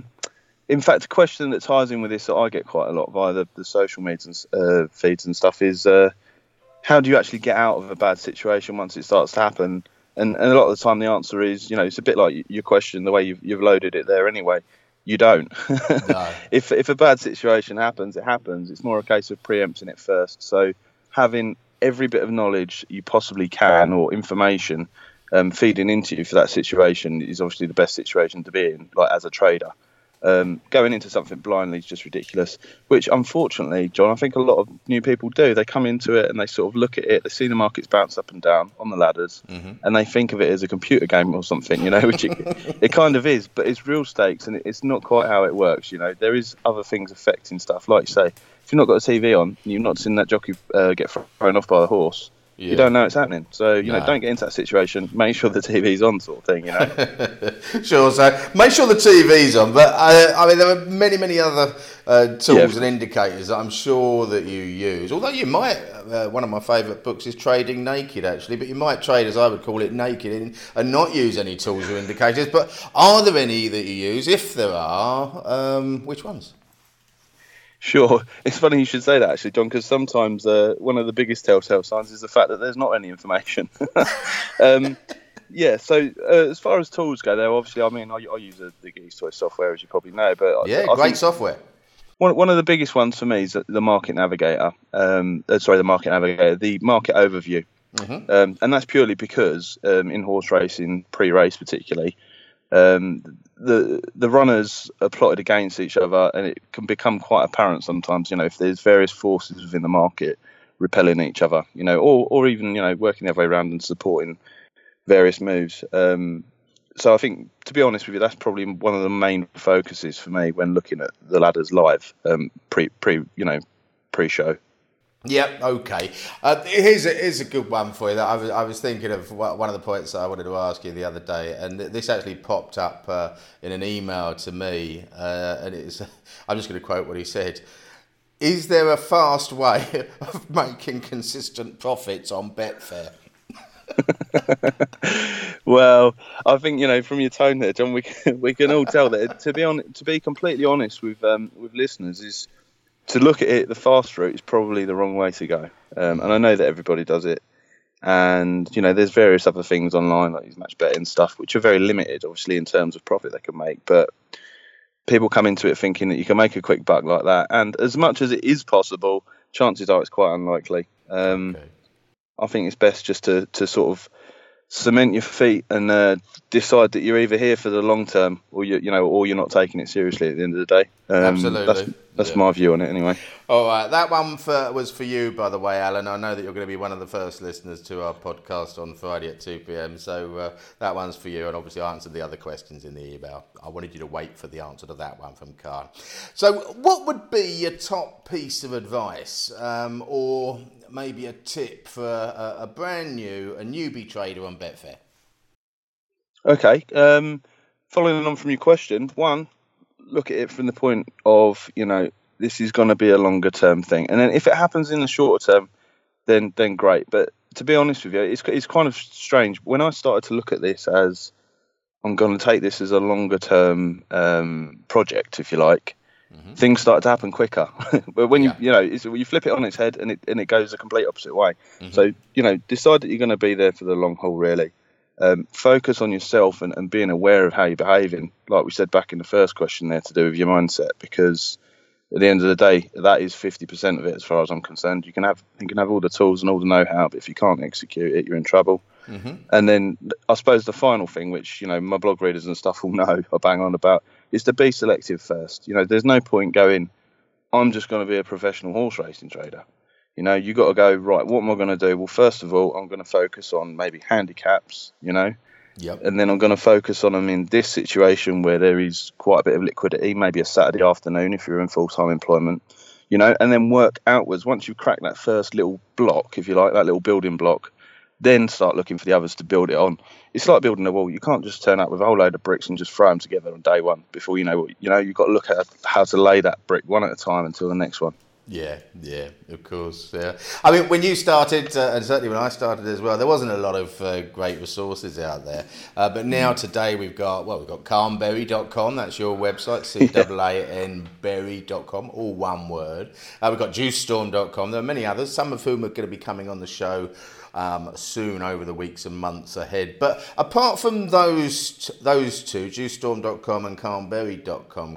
in fact, a question that ties in with this that I get quite a lot via the social media feeds and stuff is how do you actually get out of a bad situation once it starts to happen? And a lot of the time the answer is, it's a bit like your question, the way you've loaded it there anyway. You don't. No. If a bad situation happens, it happens. It's more a case of preempting it first. So having every bit of knowledge you possibly can or information feeding into you for that situation is obviously the best situation to be in, like as a trader. Going into something blindly is just ridiculous, which unfortunately, John, I think a lot of new people do. They come into it and they sort of look at it, they see the markets bounce up and down on the ladders, and they think of it as a computer game or something, which it kind of is, but it's real stakes and it's not quite how it works. There is other things affecting stuff. Like you say, if you've not got a TV on, you've not seen that jockey get thrown off by the horse, you don't know it's happening. So, don't get into that situation. Make sure the TV's on, sort of thing, Sure, so make sure the TV's on. But, I mean, there are many, many other tools and indicators that I'm sure that you use. Although you might, one of my favourite books is Trading Naked, actually. But you might trade, as I would call it, naked and not use any tools or indicators. But are there any that you use? If there are, which ones? Sure. It's funny you should say that, actually, John, because sometimes one of the biggest telltale signs is the fact that there's not any information. Yeah, so as far as tools go, there obviously, I mean, I use the Geese Toy software, as you probably know. But I great software. One of the biggest ones for me is the Market Navigator. The Market Navigator, the Market Overview. And that's purely because in horse racing, pre-race particularly, the runners are plotted against each other, and it can become quite apparent sometimes, if there's various forces within the market repelling each other, or even, working their way around and supporting various moves. So I think, to be honest with you, that's probably one of the main focuses for me when looking at the ladders live, pre-show. Yep. Okay. Here's a good one for you. That I was thinking of one of the points that I wanted to ask you the other day, and this actually popped up in an email to me, and it's. I'm just going to quote what he said. Is there a fast way of making consistent profits on Betfair? Well, I think from your tone there, John, we can all tell that to be completely honest with listeners is. To look at it, the fast route is probably the wrong way to go. And I know that everybody does it. And, there's various other things online, like these match betting stuff, which are very limited, obviously, in terms of profit they can make. But people come into it thinking that you can make a quick buck like that. And as much as it is possible, chances are it's quite unlikely. I think it's best just to sort of cement your feet and decide that you're either here for the long term or you're not taking it seriously at the end of the day. Absolutely. That's my view on it, anyway. All right, that one was for you, by the way, Alan. I know that you're going to be one of the first listeners to our podcast on Friday at 2 p.m, so that one's for you, and obviously I answered the other questions in the email. I wanted you to wait for the answer to that one from Khan. So what would be your top piece of advice, or maybe a tip for a newbie trader on Betfair? Okay, following on from your question, one, look at it from the point of, this is going to be a longer term thing. And then if it happens in the shorter term, then great. But to be honest with you, it's kind of strange. When I started to look at this as, I'm going to take this as a longer term project, if you like, things start to happen quicker. But when you flip it on its head and it goes the complete opposite way. So, decide that you're going to be there for the long haul, really. Focus on yourself and being aware of how you're behaving, like we said back in the first question there, to do with your mindset, because at the end of the day, that is 50% of it as far as I'm concerned. You can have all the tools and all the know-how, but if you can't execute it, you're in trouble. And then I suppose the final thing, which my blog readers and stuff will know I bang on about, is to be selective first. There's no point going, I'm just going to be a professional horse racing trader. You got to go, right, what am I going to do? Well, first of all, I'm going to focus on maybe handicaps, Yep. And then I'm going to focus on them in this situation where there is quite a bit of liquidity, maybe a Saturday afternoon if you're in full-time employment, and then work outwards. Once you crack that first little block, if you like, that little building block, then start looking for the others to build it on. It's like building a wall. You can't just turn up with a whole load of bricks and just throw them together on day one. Before you know what, you've got to look at how to lay that brick one at a time until the next one. Yeah, of course. Yeah, I mean, when you started, and certainly when I started as well, there wasn't a lot of great resources out there. But now today we've got calnberry.com. That's your website, CAANberry.com, all one word. We've got juicestorm.com. There are many others, some of whom are going to be coming on the show soon over the weeks and months ahead. But apart from those two, juicestorm.com and calnberry.com,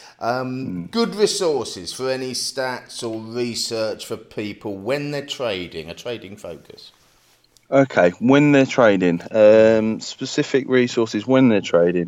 good resources for any stats or research for people when they're trading, a trading focus. Okay, when they're trading, specific resources when they're trading.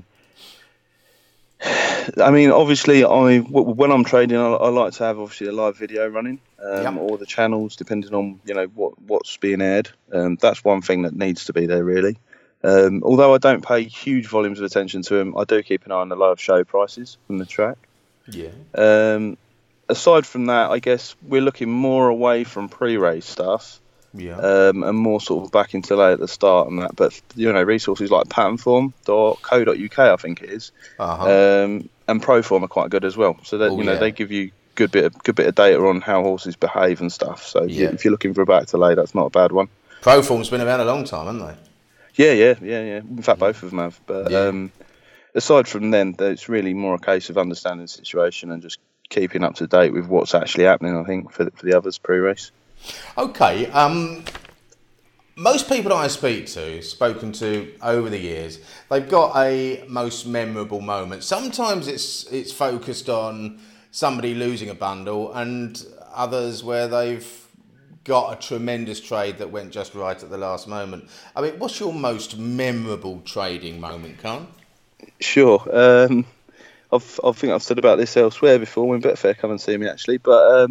I mean, obviously, when I'm trading, I like to have obviously a live video running, or the channels, depending on what's being aired. That's one thing that needs to be there, really. Although I don't pay huge volumes of attention to them, I do keep an eye on the live show prices from the track. Yeah. Aside from that, I guess we're looking more away from pre-race stuff. Yeah. And more sort of back into late at the start and that, but resources like patternform.co.uk, I think it is, and Proform are quite good as well. So that they give you good bit of data on how horses behave and stuff. So if you're looking for a back to lay, that's not a bad one. Proform's been around a long time, haven't they? Yeah. In fact, both of them have. But aside from them, it's really more a case of understanding the situation and just keeping up to date with what's actually happening, I think, for the others pre-race. Okay. Most people I spoken to over the years, they've got a most memorable moment. Sometimes it's focused on somebody losing a bundle, and others where they've got a tremendous trade that went just right at the last moment. I mean, what's your most memorable trading moment, Khan? Sure. I think I've said about this elsewhere before when Betfair come and see me, actually, but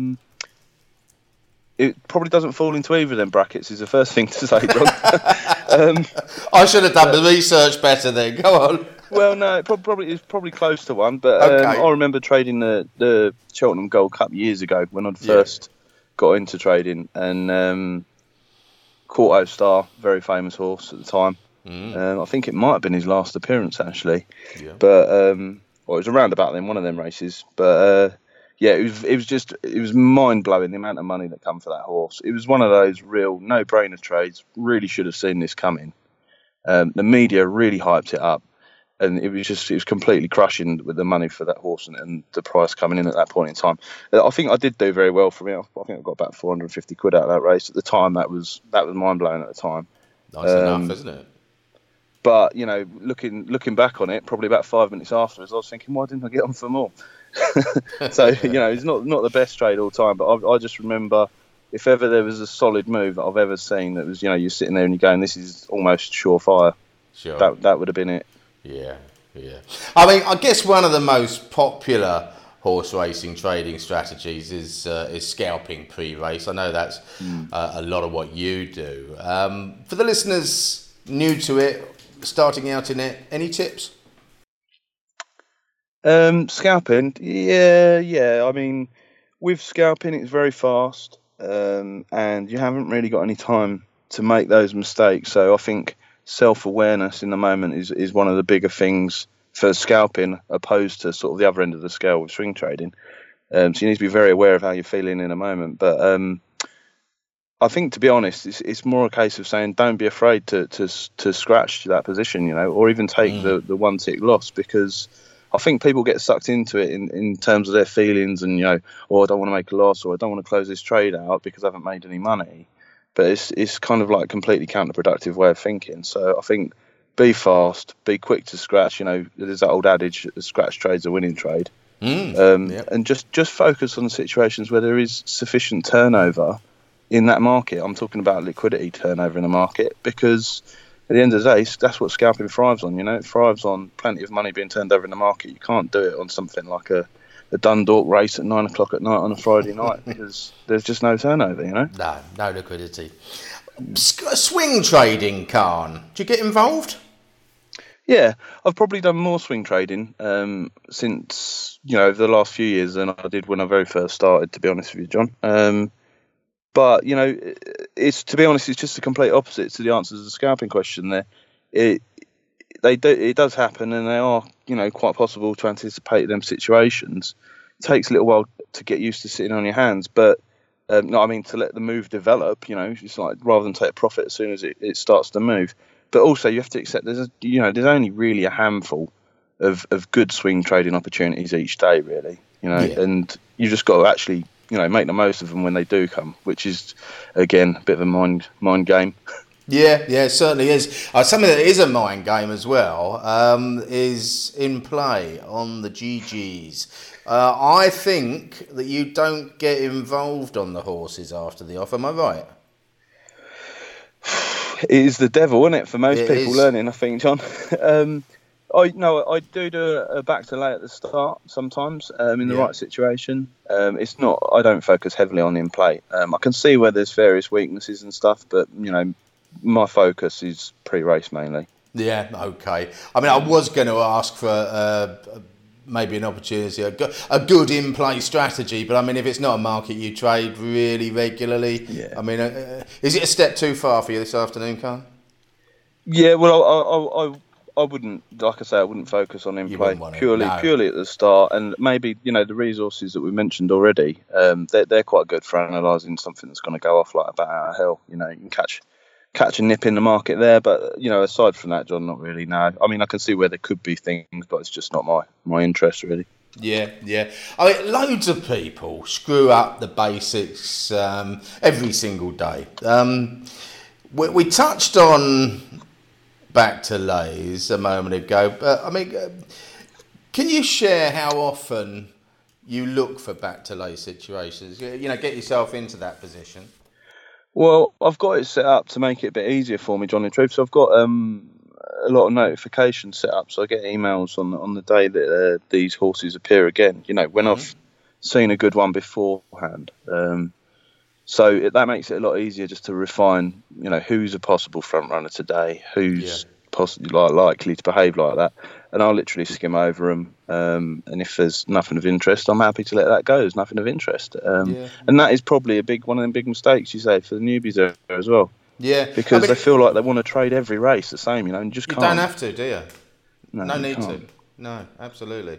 it probably doesn't fall into either of them brackets is the first thing to say, John. I should have done the research better then. Go on. Well, no, it's probably close to one, but I remember trading the Cheltenham Gold Cup years ago when I'd first got into trading, and Quarto Star, very famous horse at the time. I think it might have been his last appearance, actually. Yeah. But it was around about then, one of them races. But it was mind blowing the amount of money that come for that horse. It was one of those real no brainer trades. Really should have seen this coming. The media really hyped it up, and it was completely crushing with the money for that horse and the price coming in at that point in time. I think I did do very well from it. I think I got about 450 quid out of that race at the time. That was mind blowing at the time. Nice enough, isn't it? But looking back on it, probably about 5 minutes afterwards, I was thinking, why didn't I get on for more? So it's not the best trade all the time, but I just remember if ever there was a solid move that I've ever seen that was you're sitting there and you're going, this is almost surefire. Sure. That would have been it. Yeah. I mean, I guess one of the most popular horse racing trading strategies is scalping pre-race. I know that's a lot of what you do. For the listeners new to it, starting out in it, any tips? Scalping, yeah. I mean, with scalping, it's very fast, and you haven't really got any time to make those mistakes. So I think self-awareness in the moment is one of the bigger things for scalping, opposed to sort of the other end of the scale with swing trading. So you need to be very aware of how you're feeling in a moment. But I think, to be honest, it's more a case of saying don't be afraid to scratch that position, or even take the one tick loss, because I think people get sucked into it in terms of their feelings and, I don't want to make a loss, or I don't want to close this trade out because I haven't made any money. But it's kind of like completely counterproductive way of thinking. So I think be fast, be quick to scratch. There's that old adage, a scratch trade's a winning trade. And just focus on situations where there is sufficient turnover in that market. I'm talking about liquidity turnover in the market, because at the end of the day, that's what scalping thrives on. It thrives on plenty of money being turned over in the market. You can't do it on something like a Dundalk race at 9 o'clock at night on a Friday night, because there's just no turnover, No liquidity. Swing trading, Khan, do you get involved? Yeah, I've probably done more swing trading since, over the last few years than I did when I very first started, to be honest with you, John. But, it's, to be honest, it's just the complete opposite to the answers to the scalping question there. It does happen, and they are, quite possible to anticipate them situations. It takes a little while to get used to sitting on your hands, but to let the move develop, it's like rather than take a profit as soon as it starts to move. But also you have to accept there's only really a handful of good swing trading opportunities each day, really, and you just got to actually, make the most of them when they do come, which is, again, a bit of a mind game. Yeah, it certainly is. Something that is a mind game as well is in play on the GGs. I think that you don't get involved on the horses after the off. Am I right? It is the devil, isn't it, for most people learning, I think, John. I do a back to lay at the start sometimes in the right situation. It's not. I don't focus heavily on in play. I can see where there's various weaknesses and stuff, but my focus is pre-race mainly. Yeah, okay. I was going to ask for maybe an opportunity, a good in-play strategy, but if it's not a market you trade really regularly, is it a step too far for you this afternoon, Khan? Yeah, well, I wouldn't, like I say, I wouldn't focus on in-play purely at the start, and maybe the resources that we mentioned already, they're quite good for analysing something that's going to go off like a bat out of hell. You can catch a nip in the market there, but aside from that, John, not really. No, I can see where there could be things, but it's just not my interest really. Yeah. Loads of people screw up the basics every single day. We touched on back to lays a moment ago, but can you share how often you look for back to lay situations? Get yourself into that position. Well, I've got it set up to make it a bit easier for me, John, in truth. So I've got a lot of notifications set up, so I get emails on the day that these horses appear again, when I've seen a good one beforehand. So that makes it a lot easier just to refine, who's a possible front runner today, who's possibly likely to behave like that. And I'll literally skim over them. And if there's nothing of interest, I'm happy to let that go. There's nothing of interest. And that is probably one of them big mistakes, you say, for the newbies there as well. Yeah. Because they feel like they want to trade every race the same, and you just can't. You don't have to, do you? No need to. No, absolutely.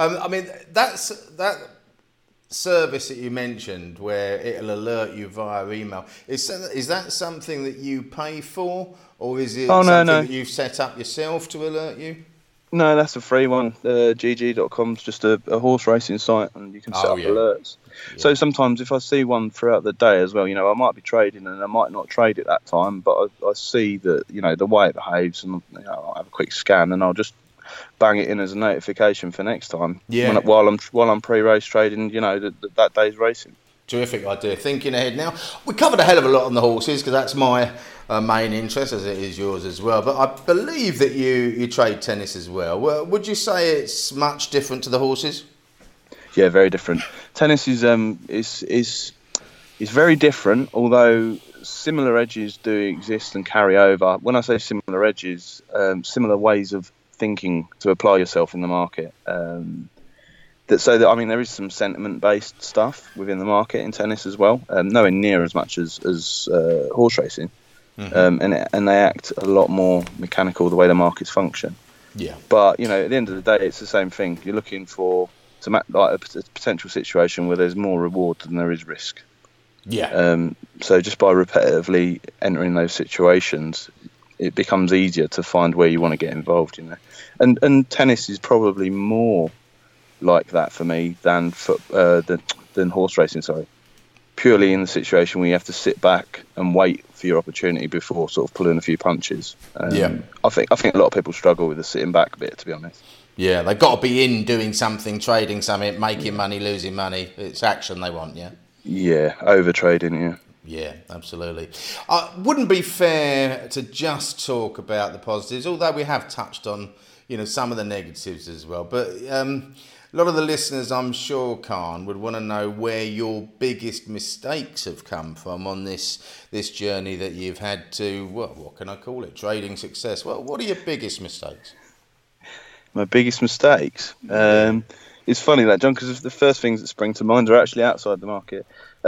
That service that you mentioned where it'll alert you via email, is that something that you pay for, or is it something that you've set up yourself to alert you? No, that's a free one. GG.com's just a horse racing site, and you can set up alerts. Yeah. So sometimes if I see one throughout the day as well, I might be trading and I might not trade at that time, but I see that, the way it behaves, and I'll have a quick scan and I'll just bang it in as a notification for next time. Yeah. While I'm pre-race trading, that day's racing. Terrific idea. Thinking ahead now. We covered a hell of a lot on the horses because that's my main interest, as it is yours as well. But I believe that you trade tennis as well. Would you say it's much different to the horses? Yeah, very different. Tennis is very different, although similar edges do exist and carry over. When I say similar edges, similar ways of thinking to apply yourself in the market. There is some sentiment-based stuff within the market in tennis as well, nowhere near as much as horse racing, and they act a lot more mechanical the way the markets function. Yeah. But at the end of the day, it's the same thing. You're looking for a potential situation where there's more reward than there is risk. Yeah. So just by repetitively entering those situations, it becomes easier to find where you want to get involved. And tennis is probably more like that for me than horse racing. Sorry, purely in the situation where you have to sit back and wait for your opportunity before sort of pulling a few punches. I think a lot of people struggle with the sitting back bit, to be honest. Yeah, they've got to be in doing something, trading something, making money, losing money. It's action they want, yeah? Yeah, over trading, yeah. Yeah, absolutely. Wouldn't be fair to just talk about the positives, although we have touched on, some of the negatives as well. But a lot of the listeners, I'm sure, Khan, would want to know where your biggest mistakes have come from on this journey that you've had to, what can I call it, trading success. Well, what are your biggest mistakes? My biggest mistakes? It's funny that, John, because the first things that spring to mind are actually outside the market.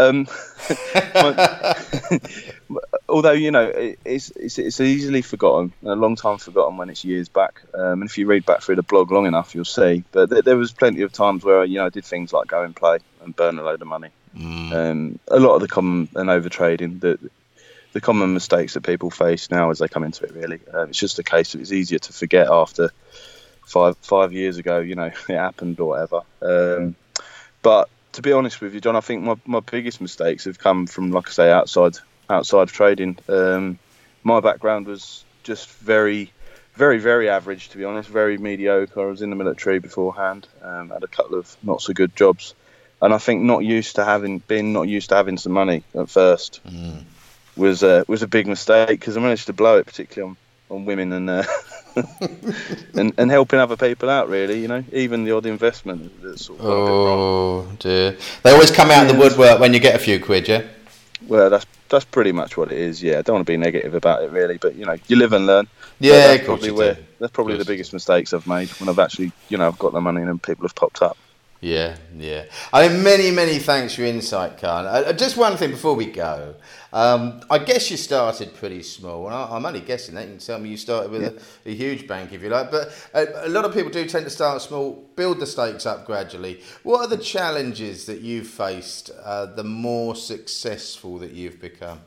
Although it's easily forgotten, a long time forgotten when it's years back. And if you read back through the blog long enough, you'll see. But there was plenty of times where I did things like go and play and burn a load of money. A lot of the common and over trading, the common mistakes that people face now as they come into it. Really, it's just a case of it's easier to forget after 5 years ago, it happened or whatever. But to be honest with you, John, I think my biggest mistakes have come from, like I say, outside of trading. My background was just very, very, very average, to be honest, very mediocre. I was in the military beforehand, had a couple of not so good jobs, and I think not used to having some money at first was a big mistake, because I managed to blow it, particularly on women and and helping other people out, really, even the odd investment that's sort of gone a bit wrong. Dear, they always come out of the woodwork when you get a few quid, yeah. Well, that's pretty much what it is. Yeah, I don't want to be negative about it, really, but you live and learn. Yeah, of course you do. That's probably the biggest mistakes I've made, when I've actually I've got the money and people have popped up. Yeah. I mean, many, many thanks for your insight, Khan. Just one thing before we go. I guess you started pretty small, and I'm only guessing that. You can tell me you started with a huge bank, if you like. But a lot of people do tend to start small, build the stakes up gradually. What are the challenges that you've faced the more successful that you've become?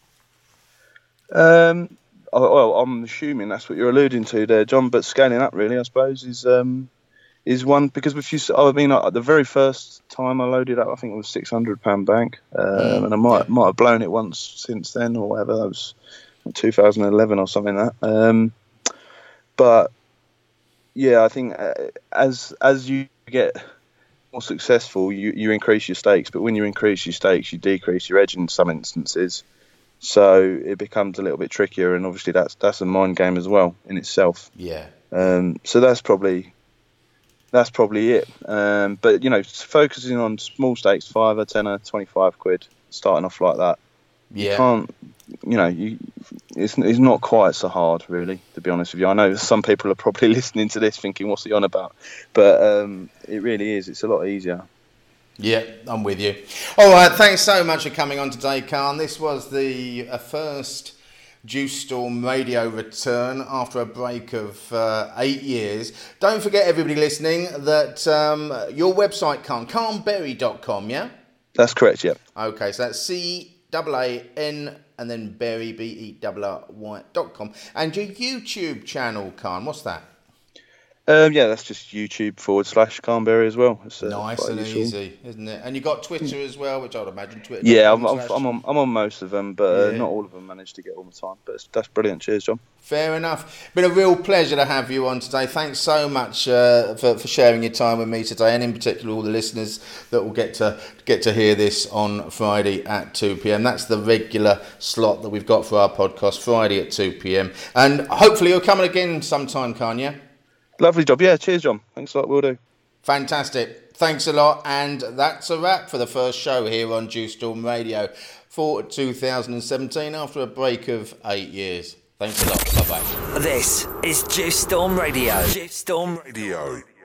Well, I'm assuming that's what you're alluding to there, John. But scaling up, really, I suppose, is one, because the very first time I loaded up, I think it was £600 bank, and I might have blown it once since then or whatever. That was 2011 or something like that. But yeah, I think as you get more successful, you increase your stakes. But when you increase your stakes, you decrease your edge in some instances. So it becomes a little bit trickier, and obviously that's a mind game as well in itself. Yeah. So that's probably it. But focusing on small stakes, £5, £10, 25 quid, starting off like that. Yeah. You can't. It's not quite so hard, really, to be honest with you. I know some people are probably listening to this thinking, "What's he on about?" But it really is. It's a lot easier. Yeah, I'm with you. All right, thanks so much for coming on today, Khan. This was the first Juice Storm Radio return after a break of 8 years. Don't forget, everybody listening, that your website, khanberry.com, yeah? That's correct, yeah. Okay, so that's CAAN and then Berry, BERRY.com. And your YouTube channel, Khan, what's that? That's just YouTube/Khanberry as well. It's, nice and easy, isn't it? And you got Twitter as well, which I'd imagine Twitter. Yeah, I'm on most of them, but not all of them manage to get all the time. But that's brilliant. Cheers, John. Fair enough. Been a real pleasure to have you on today. Thanks so much for sharing your time with me today, and in particular all the listeners that will get to hear this on Friday at 2 p.m. That's the regular slot that we've got for our podcast, Friday at 2 p.m. And hopefully you're coming again sometime, Khan, yeah? Lovely job. Yeah, cheers, John. Thanks a lot. Will do. Fantastic. Thanks a lot. And that's a wrap for the first show here on Due Storm Radio for 2017 after a break of 8 years. Thanks a lot. Bye-bye. This is Due Storm Radio. Due Storm Radio.